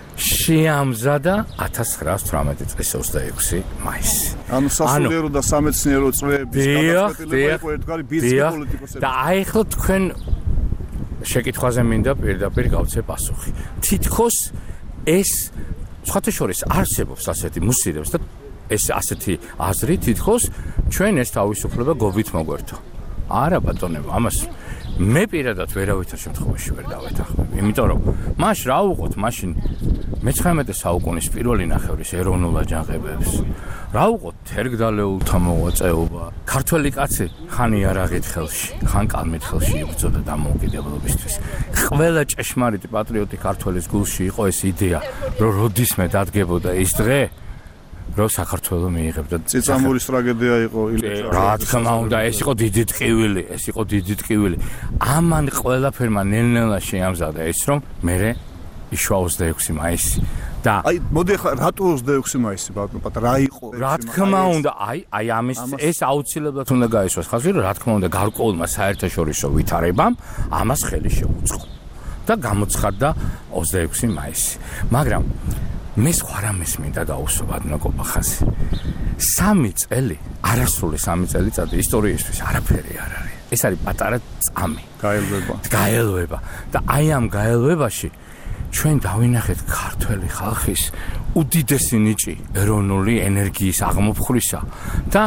შეამზადა ათას ცხრაასი თვრამეტი წლის ოცდაექვსი მაისი. ანუ სასულიერო და სამეცნიერო წრეების გადაწყვეტილება იყო ერთგვარი ბიზნეს პოლიტიკოსების. და აი ხო თქვენ შეკითხვაზე მინდა პირდაპირ გავცე პასუხი. თითქოს ეს სხვათა შორის არსებობს ასეთი მუსირებს და ეს ასეთი აზრი თითქოს ჩვენ ეს თავისუფლება გობით მოგვერთო. არა ბატონებო, ამას მე პირადად ვერავითარ შემთხვევაში ვერ დავეთანხმები. იმიტომ რომ მაშ რა უყოთ, მაშინ მეცხრამეტე საუკუნის პირველი ნახევრის ეროვნულ აჯანყებებს. რა უყოთ თერგდალეულთა მოღვაწეობა. ქართველი კაცი ხან იარაღით ხელში, ხან კალმით ხელში იბრძოდა დამოუკიდებლობისთვის. ყველა ჭეშმარიტი პატრიოტი ქართველის გულში იყო ეს იდეა, რომ როდისმე დადგებოდა ის დღე, რომ საქართველოს მიიღებდა წიწამურის ტრაგედია იყო რა თქმა უნდა ეს იყო დიდი ტყივილი ეს იყო დიდი ტყივილი ამან ყველაფერმა ნელ-ნელა შეამზადა ეს რომ მე იშვა ოცდაექვსი მაისი და აი მოდი ახლა რატო ოცდაექვსი მაისი ბატონო პატა რა იყო რა თქმა უნდა აი აი ამის ეს აუცილებლად უნდა გაისვას ხაზი რომ რა თქმა უნდა გარკვეულმა საერთაშორისო ვითარებამ ამას ხელი შეუწყო და გამოცხადდა ოცდაექვსი მაისი მაგრამ მე სხვა რამეს მინდა გავუსვა ბატონო კობახაზი. სამი წელი, არასრული სამი წელიწადი ისტორიისთვის არაფერი არ არის. ეს არის პატარა წამი. გაელვება. გაელვება. და აი ამ გაელვებაში ჩვენ დავინახეთ ქართველი ხალხის უდიდესი ნიჭი ეროვნული ენერგიის აღმოფხვრისა და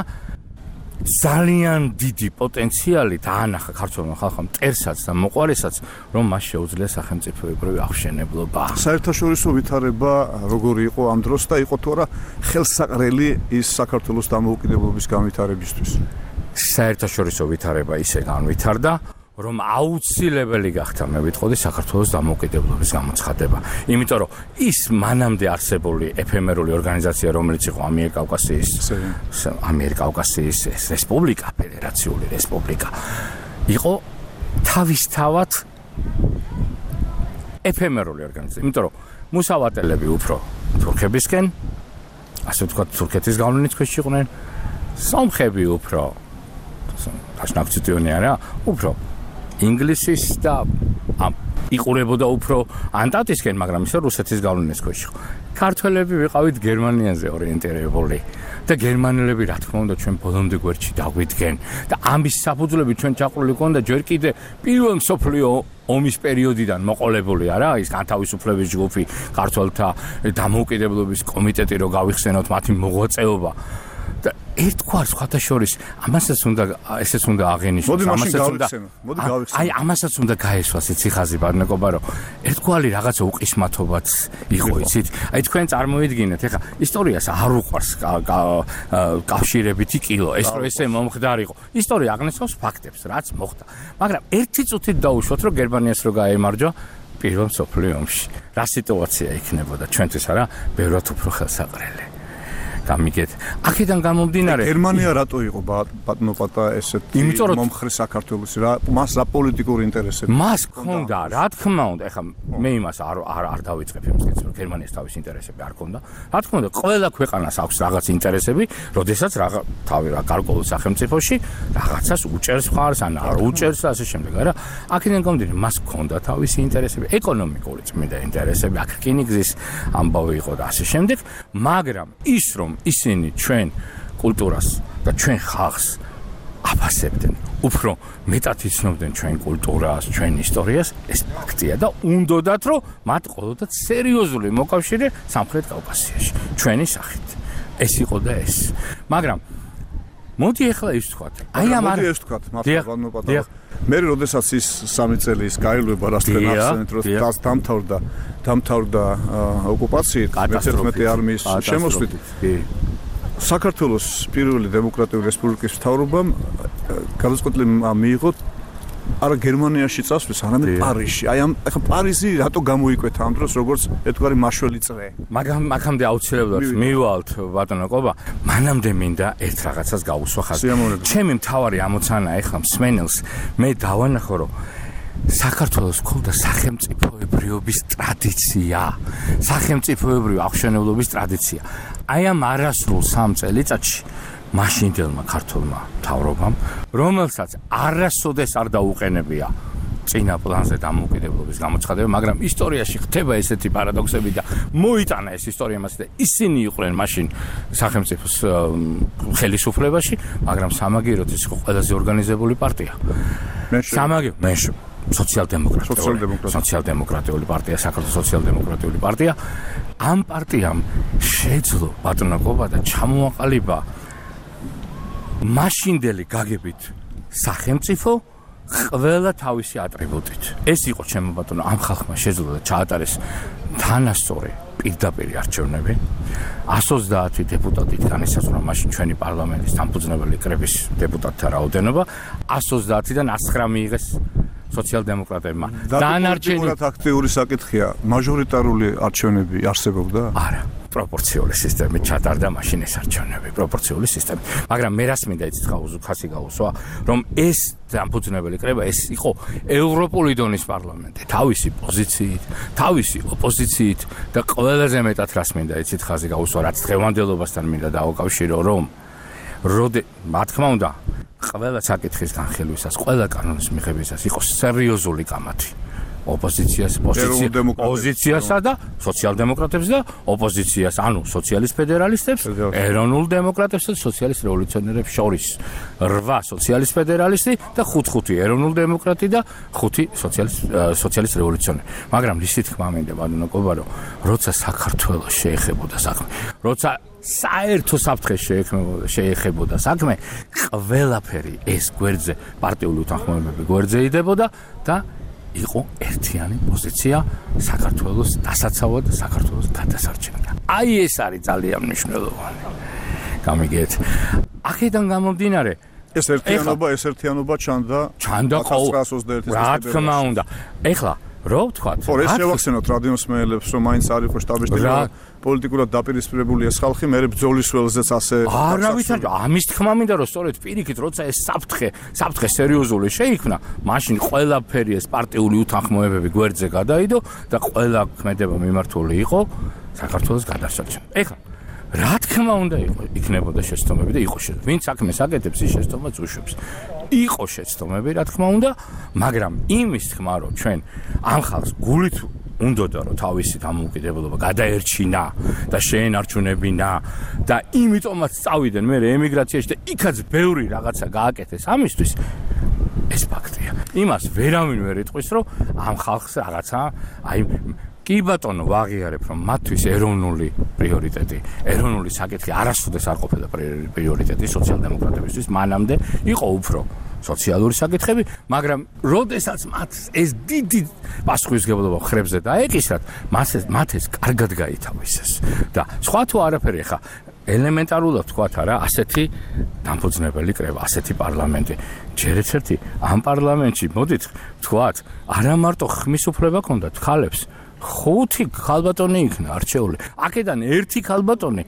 ძალიან დიდი პოტენციალი დაანახა ქართველმა ხალხამ მტერსაც და მოყვარესაც, რომ მას შეუძლია სახელმწიფოებრივი აღშენებლობა. საერთაშორისო ვითარება როგორი იყო ამ დროს და იყო თუ არა ხელსაყრელი ის საქართველოს დამოუკიდებლობის განვითარებისთვის? საერთაშორისო ვითარება ისე განვითარდა, რომ აუცილებელი გახდა მე ვიტყოდი საქართველოს დამოუკიდებლობის გამოცხადება. იმიტომ რომ ის მანამდე არსებული ეფემერული ორგანიზაცია, რომელიც იყო ამიერკავკასიის ამიერკავკასიის რესპუბლიკა, ფედერაციული რესპუბლიკა, იყო თავისთავად ეფემერული ორგანიზაცია. იმიტომ რომ მუსავატელები უფრო თურქებისკენ ასე ვთქვათ, თურქეთის გავლენის ქვეშ იყვნენ. სომხები უფრო დაშნაკციტიონი არა, უფრო ინგლისის და იყურებოდა უფრო ანტანტისკენ, მაგრამ ისე რუსეთის გავლენის ქვეშ იყო. ქართველები ვიყავით გერმანიაზე ორიენტირებული და გერმანელები რა თქმა უნდა ჩვენ ბოლომდე გვერდში დაგვიდგენ და ამის საფუძვლები ჩვენ ჩაყრული ქონდა ჯერ კიდე პირველ მსოფლიო ომის პერიოდიდან მოყოლებული არა ის განთავისუფლების ჯგუფი ქართველთა დამოუკიდებლობის კომიტეტი რო გავიხსენოთ მათი მოღვაწეობა და ერთგვარ სხვათა შორის ამასაც უნდა ესეც უნდა აღენიშნოს ამასაც უნდა მოდი გავიხსენო აი ამასაც უნდა გაესვას იცი ხაზი ბარნაკობა რომ ერთგვარი რაღაცა უყისმათობაც იყო იცით აი თქვენ წარმოიდგინეთ ეხლა ისტორიას არ უყვარს კავშირებითი კილო ეს რო ესე მომხდარიყო ისტორია აღნიშნავს ფაქტებს რაც მოხდა მაგრამ ერთი წუთით დაუშვათ რომ გერმანიას რო გაემარჯვა პირველ მსოფლიო ომში რა სიტუაცია იქნებოდა ჩვენთვის არა ბევრად უფრო ხელსაყრელი გამიგეთ. აქედან გამომდინარე გერმანია რატო იყო ბატონოპატა ესეთი მომხრე საქართველოს რა მას რა პოლიტიკური ინტერესები მას ქონდა რა თქმა უნდა ეხლა მე იმას არ არ არ დავიწყებ იმას რომ გერმანიას თავის ინტერესები არ ქონდა რა თქმა უნდა ყველა ქვეყანას აქვს რაღაც ინტერესები როდესაც რა თავი რა გარკვეულ სახელმწიფოში რაღაცას უჭერს მხარს ან არ უჭერს ასე შემდეგ არა აქედან გამომდინარე მას ქონდა თავისი ინტერესები ეკონომიკური წმინდა ინტერესები აქ რკინიგზის ამბავი იყო და ასე შემდეგ მაგრამ ის რომ ისინი ჩვენ კულტურას და ჩვენ ხალხს აფასებდნენ უფრო მეტად იცნობდნენ ჩვენ კულტურას, ჩვენ ისტორიას, ეს ფაქტია და უნდათ რომ მათ ყოლოდათ სერიოზული მოკავშირე სამხრეთ კავკასიაში, ჩვენი სახით. ეს იყო და ეს. მაგრამ მოდი ახლა ის ვთქვათ. აი ამ მოდი ეს ვთქვათ, მართლა ბანოპატა. მე როდესაც ის სამი წელი ის გაილვება რასთან ახსენეთ რომ დამთავრდა დამთავრდა ოკუპაციით მეთერთმეტე არმიის შემოსვლით საქართველოს პირველი დემოკრატიული რესპუბლიკის მთავრობამ გადაწყვეტილება მიიღო არა გერმანიაში წასვლის, არამედ პარიზში. აი ამ ახლა პარიზი რატო გამოიკვეთა ამ დროს როგორც ერთგვარი მაშველი წრე. მაგრამ აქამდე აუცილებლად მივალთ ბატონოკობა, მანამდე მინდა ერთ რაღაცას გავუსვა ხაზი. ჩემი მთავარი ამოცანა ახლა მსმენელს მე დავანახო რომ საქართველოს ქონდა სახელმწიფოებრიობის ტრადიცია. სახელმწიფოებრივი აღშენებლობის ტრადიცია. აი ამ არასრულ სამ წელიწადში მაშინდელმა ქართულმა მთავრობამ, რომელსაც არასოდეს არ დაუყენებია წინა პლანზე დამოუკიდებლობის გამოცხადება, მაგრამ ისტორიაში ხდება ესეთი პარადოქსები და მოიტანა ეს ისტორია მას და ისინი იყვნენ მაშინ სახელმწიფოს ხელისუფლებაში, მაგრამ სამაგიეროდ ის იყო ყველაზე ორგანიზებული პარტია. სამაგიერო მე სოციალ-დემოკრატიული სოციალ-დემოკრატიული პარტია, საქართველოს სოციალ-დემოკრატიული პარტია. ამ პარტიამ შეძლო ბატონობა და ჩამოაყალიბა მაშინდელი გაგებით სახელმწიფო ყველა თავისი ატრიბუტით. ეს იყო ჩემო ბატონო, ამ ხალხმა შეძლო და ჩაატარეს თანასწორი პირდაპირი არჩევნები. εκατს ოცდაათი დეპუტატით განისაზღვრა მაშინ ჩვენი პარლამენტის დამფუძნებელი კრების დეპუტატთა რაოდენობა. εκατს ოცდაათიდან εκατს ცხრა მიიღეს სოციალ-დემოკრატებმა. დანარჩენი აქტიური საკითხია, მაჟორიტარული არჩევნები არსებობდა? არა. პროპორციული სისტემით ჩატარდა მაშინ ეს არჩევნები, პროპორციული სისტემით. მაგრამ მე რას მინდა იცით ხასი გავუსვა, რომ ეს დამფუძნებელი კრება ეს იყო ევროპული დონის პარლამენტი, თავისი პოზიციით, თავისი ოპოზიციით და ყველაზე მეტად რას მინდა იცით ხასი გავუსვა, რაც დღევანდელობასთან მინდა დაუკავშირო, რომ როდე რა თქმა უნდა ყველა საკითხის განხილვისას, ყველა კანონის მიღებისას იყო სერიოზული კამათი. ოპოზიციას, პოზიციასა და სოციალ-დემოკრატებს და ოპოზიციას, ანუ სოციალისტ ფედერალისტებს, ეროვნულ დემოკრატებს და სოციალისტ რევოლუციონერებს შორის. რვა სოციალისტ ფედერალისტი და ხუთ-ხუთი ეროვნულ დემოკრატი და ხუთი სოციალისტ სოციალისტ რევოლუციონერი. მაგრამ ისი თქმა მინდა ბატონოკობა, რომ როცა საქართველოს შეეხებოდა საქმე, როცა საერთო საფრთხე შეეხებოდა შეეხებოდა საქმე, ყველაფერი ეს გვერდზე პარტიული უთანხმოებები გვერდზე იდებოდა და იყო ერთიანი პოზიცია საქართველოს დასაცავად და საქართველოს გადასარჩენად. აი ეს არის ძალიან მნიშვნელოვანი. გამიგეთ. აქედან გამომდინარე ეს ერთიანობა, ეს ერთიანობა ჩანდა ჩანდა რა თქმა უნდა. ეხლა რო ვთქვათ, ხო, ეს შევახსენოთ რადიოსმენელებს, რომ მაინც არ იყოს შტაბ-შტაბი პოლიტიკურად დაპირისპირებული ეს ხალხი, მე ბრძოლის ველზეც ასე არა ვიცი, ამის თქმა მინდა რომ სწორედ პირიქით, როცა ეს საფრთხე, საფრთხე სერიოზული შეიქმნა, მაშინ ყველაფერი ეს პარტიული უთანხმოებები გვერდზე გადაიდო და ყველა ქმედება მიმართული იყო საქართველოს გადასარჩენად. ეხლა რა თქმა უნდა იყო იქნებოდა შეცდომები და იყო შეცდომები. ვინც საქმეს აკეთებს ის შეცდომებს უშვებს. იყო შეცდომები, რა თქმა უნდა, მაგრამ იმის თქმა რომ ჩვენ ამ ხალხს გულით უნდოდა რომ თავისი დამოუკიდებლობა გადაერჩინა და შეენარჩუნებინა და იმიტომაც წავიდნენ მე ემიგრაციაში და იქაც ბევრი რაღაცა გააკეთეს ამისთვის ეს ფაქტია. იმას ვერავინ ვერ იტყვის რომ ამ ხალხს რაღაცა აი კი ბატონო ვაღიარებ რომ მათთვის ეროვნული პრიორიტეტი, ეროვნული საკითხი არასოდეს არ ყოფილა პრიორიტეტი სოციალ-დემოკრატებისთვის, მანამდე იყო უფრო სოციალური საკითხები, მაგრამ როდესაც მათ ეს დიდი პასუხისმგებლობა ხრებზე დაეკისრათ, მათ ეს კარგად გაითავისეს. და სხვა თუ არაფერი ხა ელემენტარულად ვთქვათ არა, ასეთი დამფუძნებელი კრება, ასეთი პარლამენტი. ჯერ ერთი ამ პარლამენტში მოდით ვთქვათ, არა მარტო ხმის უფლება ჰქონდათ ხალებს, ხუთი ხალბატონი იქნა არჩეული. აქედან ერთი ხალბატონი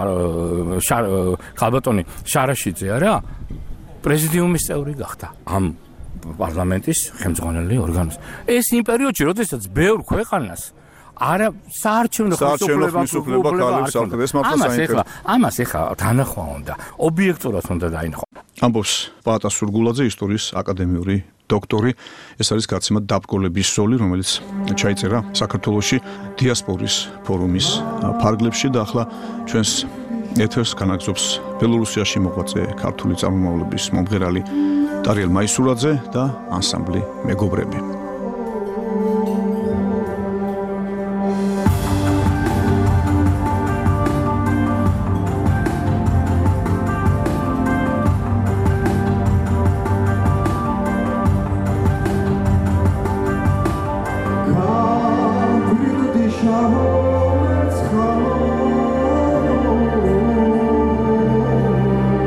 ხალბატონი შარაშიძე არა პრეზიდიუმის წევრი გახდა ამ პარლამენტის ხელმძღვანელი ორგანოს. ეს იმ პერიოდში, როდესაც ბევრ ქვეყანას არა საარჩევნო ხელისუფლება კალებს აღდგეს მართლა საინტერესო. ამას ეხა თანახმა უნდა, ობიექტურად უნდა დაინახო. ამბობს პაატა სურგულაძე, ისტორიის აკადემიური დოქტორი. ეს არის გაცემა დაბკოლების ზოლი, რომელიც ჩაიწერა საქართველოში დიასპორის ფორუმის ფარგლებში და ახლა ჩვენს ეთერს განაგზობს ბელორუსიაში მოღვაწე ქართული წარმომავლობის მომღერალი ტარიელ მაისურაძე და ანსამბლი მეგობრები.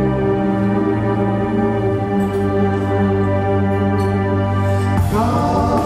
Oh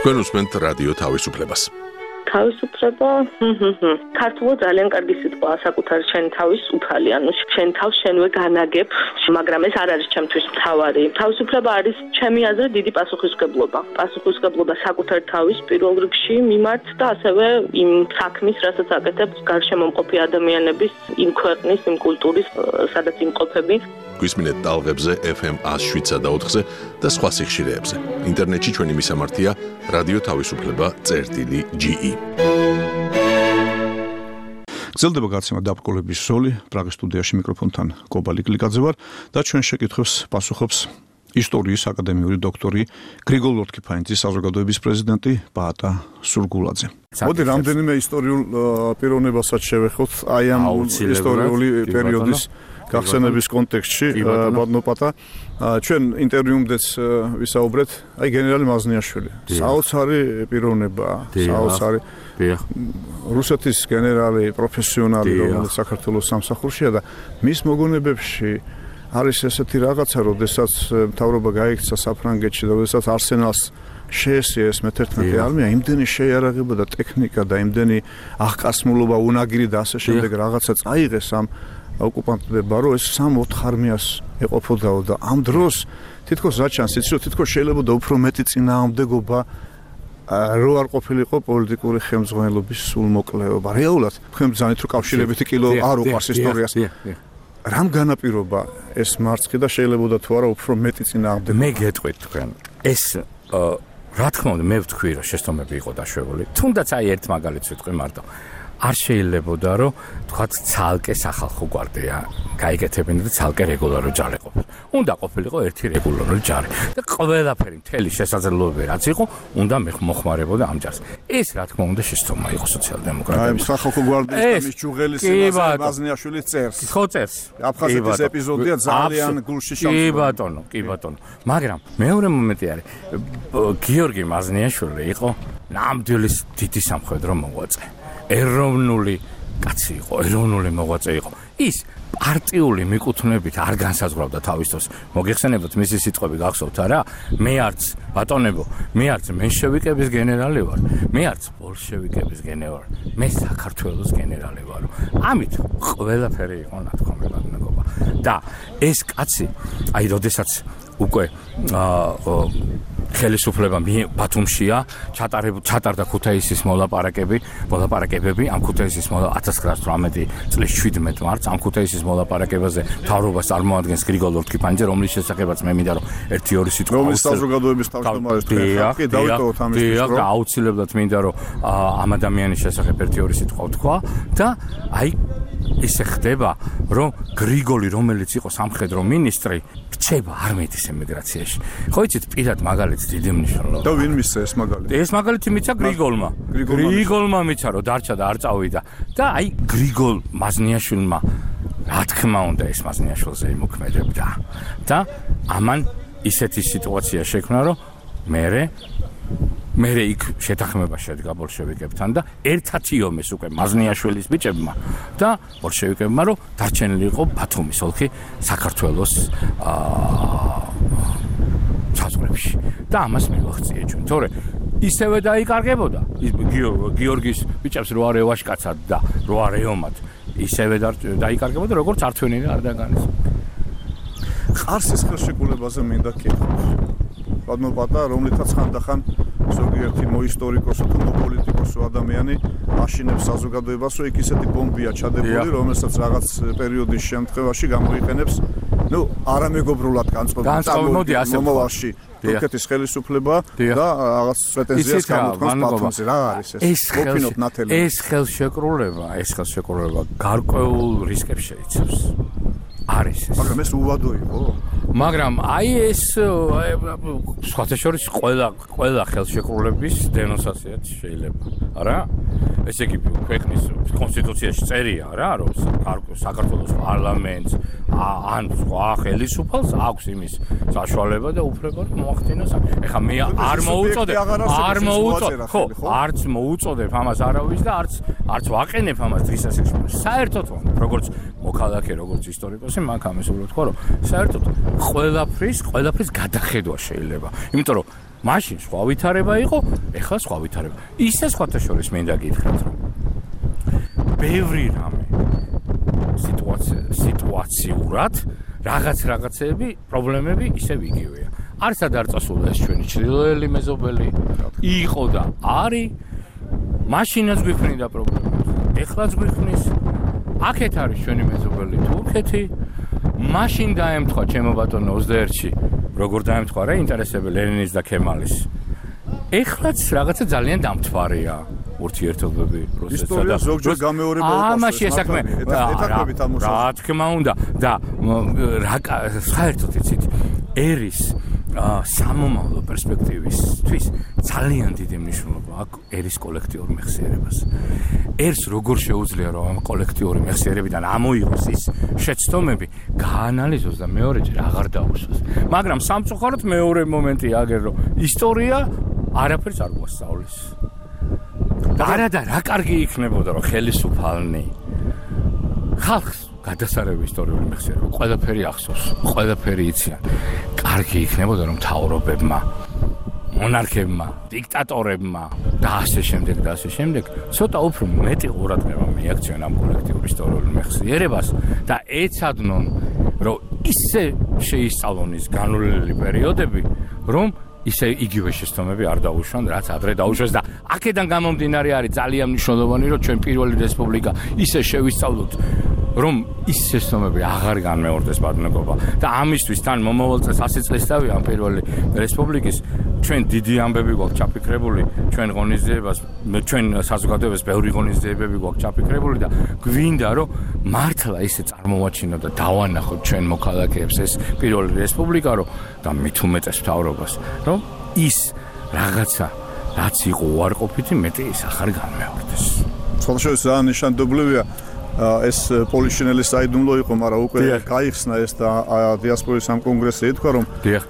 თქვენ უსმენთ რადიო თავისუფლებას. თავისუფლება, ქართულად ძალიან კარგი სიტყვაა საკუთარი შენ თავის უფალი, ანუ შენ თავს შენვე განაგებ, მაგრამ ეს არ არის ჩემთვის მთავარი. თავისუფლება არის ჩემი აზრით დიდი პასუხისმგებლობა. პასუხისმგებლობა საკუთარ თავის პირველ რიგში მიმართ და ასევე იმ საქმის, რასაც აკეთებ გარშემომყოფი ადამიანების, იმ ქვეყნის, იმ კულტურის, სადაც იმყოფები. გვისმინეთ ტალღებზე ეფ ემ one oh seven და ოთხზე და სხვა სიხშირეებზე. ინტერნეტში ჩვენი მისამართია რადიო თავისუფლება წერტილი ჯი ი. გრძელდება გაცემა დაბრკოლების ზოლი, პრაღის სტუდიაში მიკროფონთან კობალი კლიკაძე ვარ და ჩვენ შეკითხვებს პასუხობს ისტორიის აკადემიური დოქტორი გრიგოლ ლორთქიფანიძის საზოგადოების პრეზიდენტი ბაატა სურგულაძე. მოდი რამდენიმე ისტორიულ პიროვნებასაც შევეხოთ აი ამ ისტორიული პერიოდის გახსენების კონტექსტში, ბატონო, ჩვენ ინტერვიუმდეც ვისაუბრეთ, აი გენერალი მაზნიაშვილი, საოცარი პიროვნებაა, საოცარი რუსეთის გენერალი, პროფესიონალი, რომელიც საქართველოს სამსახურშია და მის მოგონებებში არის ესეთი რაღაცა, როდესაც მთავრობა გაიქცა საფრანგეთში და როდესაც არსენალს შეესია ეს მეთერთმეტე არმია, იმდენი შეიარაღება და ტექნიკა და იმდენი აღკასმულობა, უნაგირი და ასე შემდეგ რაღაცა წაიღეს ამ ოკუპანტებმა, რომ ეს სამი-ოთხ არმიას ეყოფოდაო და ამ დროს თითქოს რა ჩანს, იცით, თითქოს შეიძლება უფრო მეტი წინააღმდეგობა რო არ ყოფილიყო პოლიტიკური ხელმძღვანელობის სულმოკლეობა. რეალურად ხელმძღვანელით რო კავშირებითი კილო არ უყარს ისტორიას. რამ განაპირობა ეს მარცხი და შეიძლება თუ არა უფრო მეტი წინააღმდეგობა? მე გეტყვით თქვენ, ეს რა თქმა უნდა მე ვთქვი, რომ შეცდომები იყო დაშვებული. თუნდაც აი ერთ მაგალითს ვიტყვი მარტო. არ შეიძლებოდა რომ თქვათ ცალკე სახალხო გვარდია გაიგეთებინა და ცალკე რეგულარული ჯარი ყოფილიყო. უნდა ყოფილიყო ერთი რეგულარული ჯარი და ყველაფერი მთელი შესაძლებლობები რაც იყო, უნდა მოხმარებოდა ამ ჯარს. ეს რა თქმა უნდა შეცდომა იყო სოციალ-დემოკრატების. აი სახალხო გვარდიის და მის ჯუღელის მაზნიაშვილის წერს. ხო წერს. აფხაზეთის ეპიზოდია ძალიან გულში შემოწმებული. კი ბატონო, კი ბატონო. მაგრამ მეორე მომენტი არის გიორგი მაზნიაშვილი იყო ნამდვილი დიდი სამხედრო მოღვაწე. ეროვნული კაცი იყო, ეროვნული მოღვაწე იყო. ის პარტიული მიკუთვნებით არ განსაზღვრავდა თავის თავს. მოგეხსენებათ მისი სიტყვები გახსოვთ არა? მე არც ბატონებო, მე არც მენშევიკების გენერალი ვარ, მე არც ბოლშევიკების გენერალი, მე საქართველოს გენერალი ვარ. ამით ყველაფერი იყო ნათქვამი მეგობა. და ეს კაცი, აი, როდესაც უკვე აა ხელისუფლება ბათუმშია, ჩატარდა ქუთაისის მოლაპარაკები, მოლაპარაკებები, ამ ქუთაისის ათას ცხრაას ოცდაოთხ წლის შვიდმეტ მარტს, ამ ქუთაისის მოლაპარაკებაზე მთავრობას წარმოადგენს გრიგოლ ლორთქიფანიძე, რომლის შესახებაც მე მინდა რომ ერთი ორი სიტყვა რომლის საზოგადოების თავმჯდომარეს თქვენ, დავიტოვოთ ამის დრო. და აუცილებლად მინდა რომ ამ ადამიანის შესახებ ერთი ორი სიტყვა ვთქვა და აი ისე ხდება, რომ გრიგოლი, რომელიც იყო სამხედრო მინისტრი, რჩება არმიის ემიგრაციაში. ხო იცით, პირად მაგალითს დიდი მნიშვნელობა. და ვინ მისცა ეს მაგალითი? ეს მაგალითი მიცა გრიგოლმა. გრიგოლმა მიცა, რომ დარჩა და არ წავიდა. და აი გრიგოლ მაზნიაშვილმა, რა თქმა უნდა, ეს მაზნიაშვილზე იმოქმედებდა. და ამან ისეთი სიტუაცია შექმნა, რომ მერე მერე იქ შეთანხმება შედგა ბოლშევიკებთან და ერთათი ომეს უკვე მაზნიაშვილის ბიჭებმა და ბოლშევიკებმა, რომ დარჩენილი იყო ბათუმის ოლქი საქართველოს საზღვრებში. და ამას მივახციე ჩვენ. თორე ისევე დაიკარგებოდა გიორგის ბიჭებს რო არ ევაშკაცად და რო არ ეომად, ისევე დაიკარგებოდა, როგორც არჩევნილი არ დაგანეს. ყარსის ხელშეკრულებაზე მინდა კითხოს. ბატონო პატა, რომლითაც ხანდახან ზოგიერთი მოისტორიკოსო თუ მოპოლიტიკოსო ადამიანი აშინებს საზოგადოებას, რომ იქ ისეთი ბომბია ჩადებული, რომელსაც რაღაც პერიოდის შემთხვევაში გამოიყენებს, ნუ არამეგობრულად განწყობილ მომავალში თურქეთის ხელისუფლება და რაღაც პრეტენზიას გამოთქვამს ბათუმზე. რა არის ეს? მოფინოთ ნათელი. ეს ხელშეკრულება, ეს ხელშეკრულება გარკვეულ რისკებს შეიცავს. არის ეს. მაგრამ ეს უვადო იყო? მაგრამ აი ეს სხვათა შორის ყველა ყველა ხელშეკრულების დენონსაციაც შეიძლება, არა? ესე იგი ქვეყნის კონსტიტუციაში წერია, რა, რომ საქართველოს პარლამენტს ან სხვა ხელისუფალს აქვს იმის საშუალება და უფლება რომ მოახდინოს. ეხლა მე არ მოუწოდებ, არ მოუწოდებ, ხო, არც მოუწოდებ ამას არავის და არც არც ვაყენებ ამას დღისასეში. საერთოდ როგორც მოქალაქე, როგორც ისტორიკოსი, მაგ ამას უბრალოდ ვთქვა, რომ საერთოდ ყველაფრის, ყველაფრის გადახედვა შეიძლება. იმიტომ რომ მაშინ სხვა ვითარება იყო, ეხლა სხვა ვითარება. ისე სხვათა შორის მინდა გითხრათ, რომ ბევრი რამე სიტუაცია სიტუაციურად რაღაც რაღაცები, პრობლემები ისევ იგივეა. არც არ წასულა ეს ჩვენი ჩრდილოელი მეზობელი, იყო და არის. მაშინაც გვიქმნიდა პრობლემები. ეხლაც გვიქმნის. აქეთ არის ჩვენი მეზობელი თურქეთი. მაშინ დაემთხვა ჩემო ბატონო ოცდაერთში, როგორ დაემთხვა რა ინტერესები ლენინის და ქემალის. ეხლაც რაღაცა ძალიან დამთვარეა. ურთიერთობები რუსეთსა და ზოგჯერ გამეორება იყო. ამაში ესაქმე ეთაკებით ამოსა. რა თქმა უნდა და რა საერთოდ იცით ერის სამომავლო პერსპექტივისთვის ძალიან დიდი მნიშვნელობა აქვს ერის კოლექტიური მეხსიერებას. ერს როგორ შეუძლია რომ ამ კოლექტიური მეხსიერებიდან ამოიღოს ის შეცდომები, გაანალიზოს და მეორეჯერ აღარ დაუსვას. მაგრამ სამწუხაროდ მეორე მომენტი აგერ რომ ისტორია არაფერს არ გვასწავლის. და არა და რა კარგი იქნებოდა რომ ხელისუფალნი ხალხს გადასარევი ისტორიული მეხსიერება ყველაფერი ახსოვს, ყველაფერი იციან. კარგი იქნებოდა რომ მთავრობებმა, მონარქებმა, დიქტატორებმა და ასე შემდეგ და ასე შემდეგ ცოტა უფრო მეტი ყურადღება მიაქციონ ამ კოლექტიურ ისტორიულ მეხსიერებას და ეცადნონ რომ ისე შეისწავლონ ის განვლილი პერიოდები, რომ ისე იგივე შეცდომები არ დაუშვან, რაც ადრე დაუშვეს და აქედან გამომდინარე არის ძალიან მნიშვნელოვანი, რომ ჩვენ პირველი რესპუბლიკა ისე შევისწავლოთ, რომ ის შეცდომები აღარ განმეორდეს ბატონობა და ამისთვის თან მომავალ წელს ასი წლის თავი ამ პირველი რესპუბლიკის ჩვენ დიდი ამბები გვაქვს ჩაფიქრებული, ჩვენ ღონისძიებას, ჩვენ საზოგადოებას ბევრი ღონისძიებები გვაქვს ჩაფიქრებული და გვინდა რომ მართლა ისე წარმოვაჩინოთ და დავანახოთ ჩვენ მოქალაქეებს ეს პირველი რესპუბლიკა რომ და მით უმეტეს მთავრობას რომ ის რაღაცა რაც იყო უარყოფითი მეტი ის ახარ განმეორდეს. სხვადასხვა ძალიან ნიშანდობლივია ეს პოლიშინელის საიდუმლო იყო, მაგრამ უკვე გაიხსნა ეს და დიასპორის ამ კონგრესზე ითქვა რომ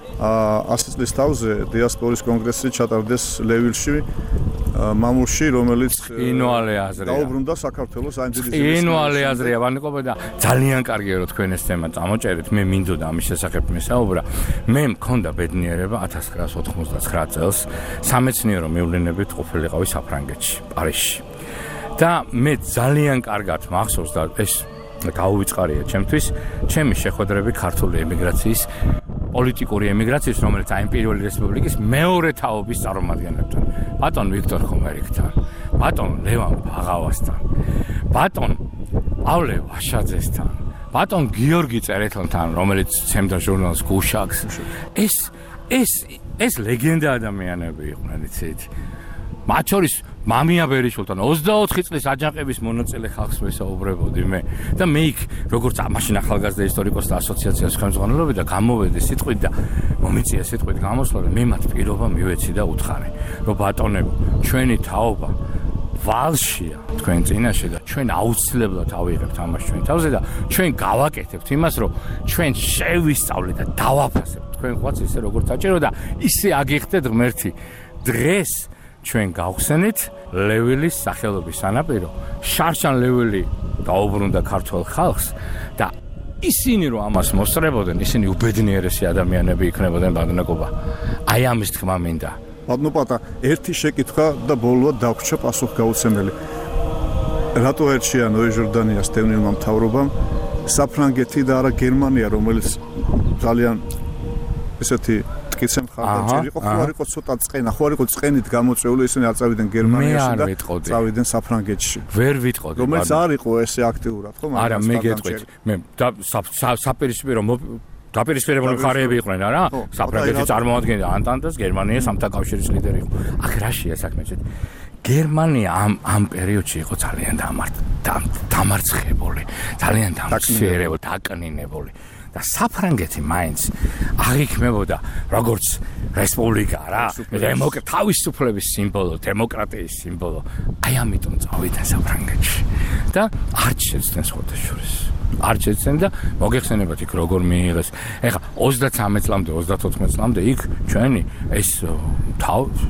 ასი წლის თავზე დიასპორის კონგრესი ჩატარდეს ლევილში მამულში, რომელიც ინვალე აზრია. დაუბრუნდა საქართველოს აი დიდი ინვალე აზრია, ვანიკობა და ძალიან კარგია რომ თქვენ ეს თემა წამოჭერეთ. მე მინდოდა ამის შესახებ მესაუბრა. მე მქონდა ბედნიერება ათას ცხრაასი ოთხმოცდათცხრა წელს სამეცნიერო მივლინებით ყოფილიყავი საფრანგეთში, პარიზში. და მე ძალიან კარგად მახსოვს და ეს გაუვიწყარია ჩემთვის, ჩემი შეხვედრები ქართული ემიგრაციის, პოლიტიკური ემიგრაციის, რომელიც აი პირველი რესპუბლიკის მეორე თაობის წარმომადგენლებთან, ბატონ ვიქტორ ხომერიკთან, ბატონ ლევან ბაღავასთან, ბატონ პავლე ვაშაძესთან, ბატონ გიორგი წერეთელთან, რომელიც ცემდა ჟურნალს გუშაკს. ეს ეს ეს ლეგენდა ადამიანები იყვნენ, იცით? მათ შორის მამია ბერიშვილთან ოცდაოთხი წლის აჯანყების მონაწილე ხალხს ვესაუბრებოდი მე და მე იქ როგორც მაშინ ახალგაზრდა ისტორიკოსთა ასოციაციას ხელმძღვანელობდი და გამოვედი სიტყვით და მომიწია სიტყვით გამოსვლა და მე მათ პირობა მივეცი და უთხარი რომ ბატონებო ჩვენი თაობა ვალშია თქვენ წინაშე და ჩვენ აუცილებლად ავიღებთ ამას ჩვენ თავზე და ჩვენ გავაკეთებთ იმას რომ ჩვენ შევისწავლეთ და დავაფასებთ თქვენ ყვაც ისე როგორც საჭირო და ისე აგიხდეთ ღმერთი დღეს ჩვენ გავხსენით ლევილის სახელობის სანაპირო, შარშან ლევილი დაუბრუნდა ქართულ ხალხს და ისინი რომ ამას მოსწრებოდნენ, ისინი უბედნიერესი ადამიანები იქნებოდნენ ბატონობა. აი ამის თქმა მინდა. ბატონო პატა, ერთი შეკითხვა და ბოლოად დაგვრჩა პასუხგაუცემელი. რატო ერჩია ნოე ჟორდანიას დევნილმა მთავრობამ საფრანგეთი და არა გერმანია, რომელიც ძალიან ესეთი კიცემ ხარდაჭერი იყო, ხო არ იყო ცოტა წყენა, ხო არ იყო წყენით გამოწვეული, ისინი არ წავიდნენ გერმანიაში და წავიდნენ საფრანგეთში. ვერ ვიტყოდი. რომელიც არ იყო ესე აქტიურად, ხო? არა, მე გეტყვით. მე საპირისპირო დაპირისპირებული მხარეები იყვნენ, არა? საფრანგეთი წარმოადგენდა ანტანტას, გერმანია სამთაკავშირის ლიდერი იყო. აქ რაშია საქმე? გერმანია ამ ამ პერიოდში იყო ძალიან დამარცხებული, ძალიან დამცირებული, დაკნინებული. და საფრანგეთი მაინც აღიქმებოდა როგორც რესპუბლიკა რა, თავისუფლების სიმბოლო, დემოკრატიის სიმბოლო. აი ამიტომ წავიდა საფრანგეთში და არ შეცდნენ სხვადასხვა. არ შეცდნენ და მოგეხსენებათ იქ როგორ მიიღეს. ეხლა ოცდათრამეტ წლამდე, ოცდაოთხ წლამდე იქ ჩვენი ეს თავ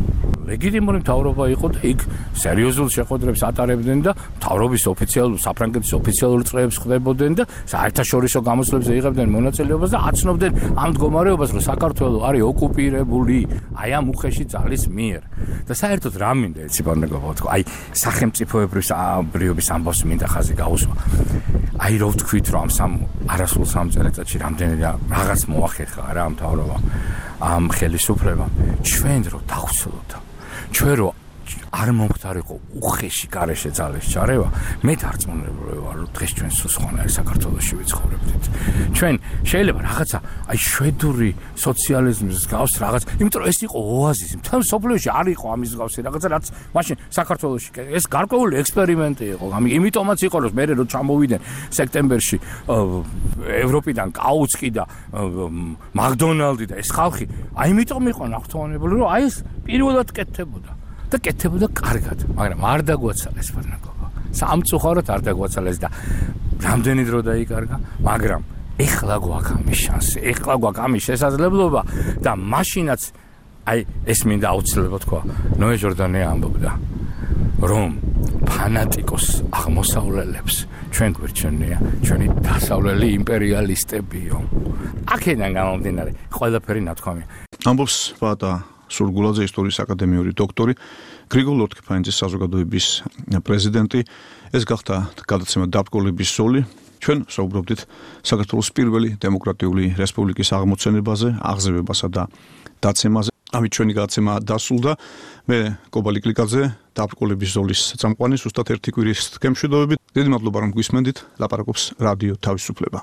ლეგიტიმური მთავრობა იყო და იქ სერიოზულ შეხვედრებს ატარებდნენ და მთავრობის ოფიციალურ საფრანგეთის ოფიციალურ წრეებს ხდებოდნენ და საერთაშორისო გამოსვლებზე იღებდნენ მონაწილეობას და აცნობდნენ ამ მდგომარეობას, რომ საქართველო არის ოკუპირებული აი ამ უხეში ძალის მიერ. და საერთოდ რა მინდა ეცი ბანეგობა თქვა, აი სახელმწიფოებრივი ბრიობის ამბავს მინდა ხაზი გაუსვა. აი რო ვთქვით, რომ ამ სამ არასრულ სამ წელიწადში რამდენი რაღაც მოახერხა რა მთავრობა ამ ხელისუფლებამ, ჩვენ რო დავცლოთ ჩვენ რო არ მომხდარიყო უხეში გარეშე ძალის ჩარევა, მე დარწმუნებული ვარ, რომ დღეს ჩვენ სულ სხვანაირ საქართველოში ვიცხოვრებდით. ჩვენ შეიძლება რაღაცა აი შვედური სოციალიზმის გავს რაღაც, იმიტომ რომ ეს იყო ოაზისი. მთელ სოფლიოში არ იყო ამის გავსი რაღაცა, რაც მაშინ საქართველოში ეს გარკვეული ექსპერიმენტი იყო. ამიტომაც იყო, რომ მე რო ჩამოვიდნენ სექტემბერში ევროპიდან კაუცკი და მაკდონალდი და ეს ხალხი, აი იმიტომ იყო ნახტოვანებული, რომ აი ეს პირველად კეთდებოდა. და კეთებოდა კარგად, მაგრამ არ დაგვაცალეს ფარნაკობა. სამწუხაროდ არ დაგვაცალეს და რამდენი დრო დაიკარგა, მაგრამ ეხლა გვაქვს ამის შანსი, ეხლა გვაქვს ამის შესაძლებლობა და მაშინაც აი ეს მინდა აუცილებლად თქვა, ნოე ჟორდანია ამბობდა, რომ ფანატიკოს აღმოსავლელებს ჩვენ გვირჩენია, ჩვენი დასავლელი იმპერიალისტებიო. აქედან გამომდინარე, ყველაფერი ნათქვამია. ამბობს პატა სურგულაძე, ისტორიის აკადემიური დოქტორი, გრიგოლ ლორთქიფანიძის საზოგადოების პრეზიდენტი. ეს გახდა გადაცემა დაბრკოლების ზოლი. ჩვენ საუბრობდით საქართველოს პირველი დემოკრატიული რესპუბლიკის აღმოცენებაზე, აღზევებასა და დაცემაზე. ამით ჩვენი გადაცემა დასრულდა. მე კობალი კლიკაძე, დაბრკოლების ზოლის წამყვანი, ზუსტად ერთი კვირის გემშვიდობებით. დიდი მადლობა რომ გვისმენდით. ლაპარაკობს რადიო თავისუფლება.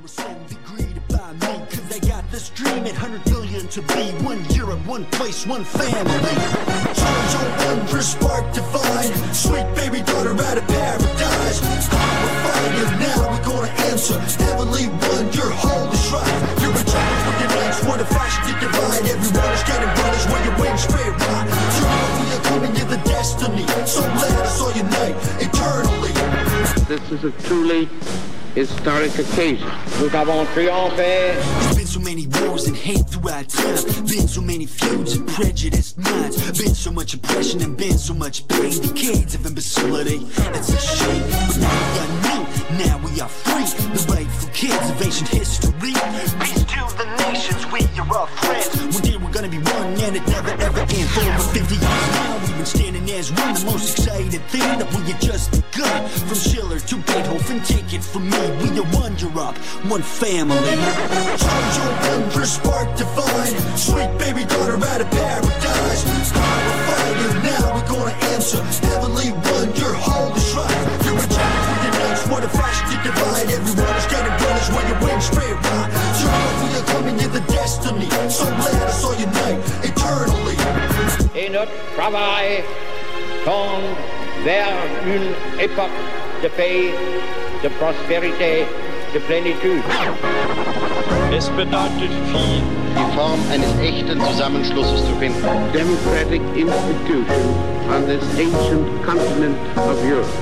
To be one Europe, one place, one family. Turn your wonder spark divine. Sweet baby daughter out of paradise. We're fire now, we're gonna answer. Heavenly one, your holy shrine. You're a child with your names, what a fashion you divine. Everyone is getting brothers when your wings straight right. You know we are coming to the destiny. So let us all unite eternally. This is a truly historic occasion. Nous avons triomphé. There's been so many wars and hate throughout time. Been so many feuds and prejudiced minds. Been so much oppression and been so much pain. Decades of imbecility. It's a shame. But now we are new. Now we are free. The rightful kids of ancient history. Peace to the nations. We are all friends. One day we're gonna be one and it never ever ends. For over fifty years now we've been standing as one. The most exciting thing that we had just begun. From Schiller to Beethoven, take it from me. We are one Europe, one family. Charge your wonder spark divine. Sweet baby daughter out of paradise. We're fire now, we're gonna answer. Heavenly one, your holy shrine. You're a child with your names, what a fashion you divide. Everyone is getting brothers when your wings straight right. You know we are coming to the destiny. So let us all unite eternally. Et notre travail tend vers une époque de paix, de prospérité, de plénitude. Es bedeutet viel, die Form eines echten Zusammenschlusses zu finden. Democratic institution on this ancient continent of Europe.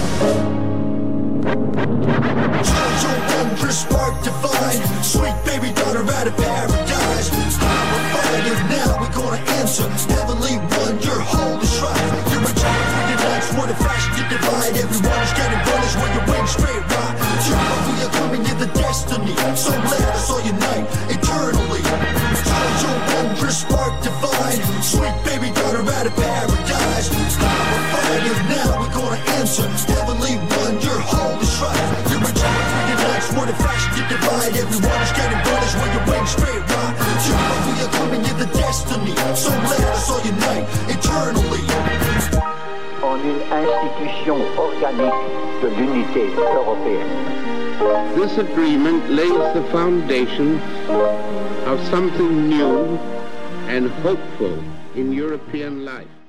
Charge your wonder spark divine. Sweet baby daughter out of paradise. We're fire now, we're gonna answer. Heavenly one, your holy shrine. You're a child with your life, what a fashion you divide. Everyone is getting brothers when your wings straight right. You know we are coming to the destiny. So let us all unite eternally. Charge your wonder spark divine. Sweet baby daughter out of paradise. We're fire now, we're gonna answer. Heavenly one, your holy shrine. You're a child with your life, what a fashion you divide. Everyone is getting brothers when your wings straight right. You know we are coming to the destiny. So let us all unite eternally. En une institution organique de l'unité européenne. This agreement lays the foundation of something new and hopeful in European life.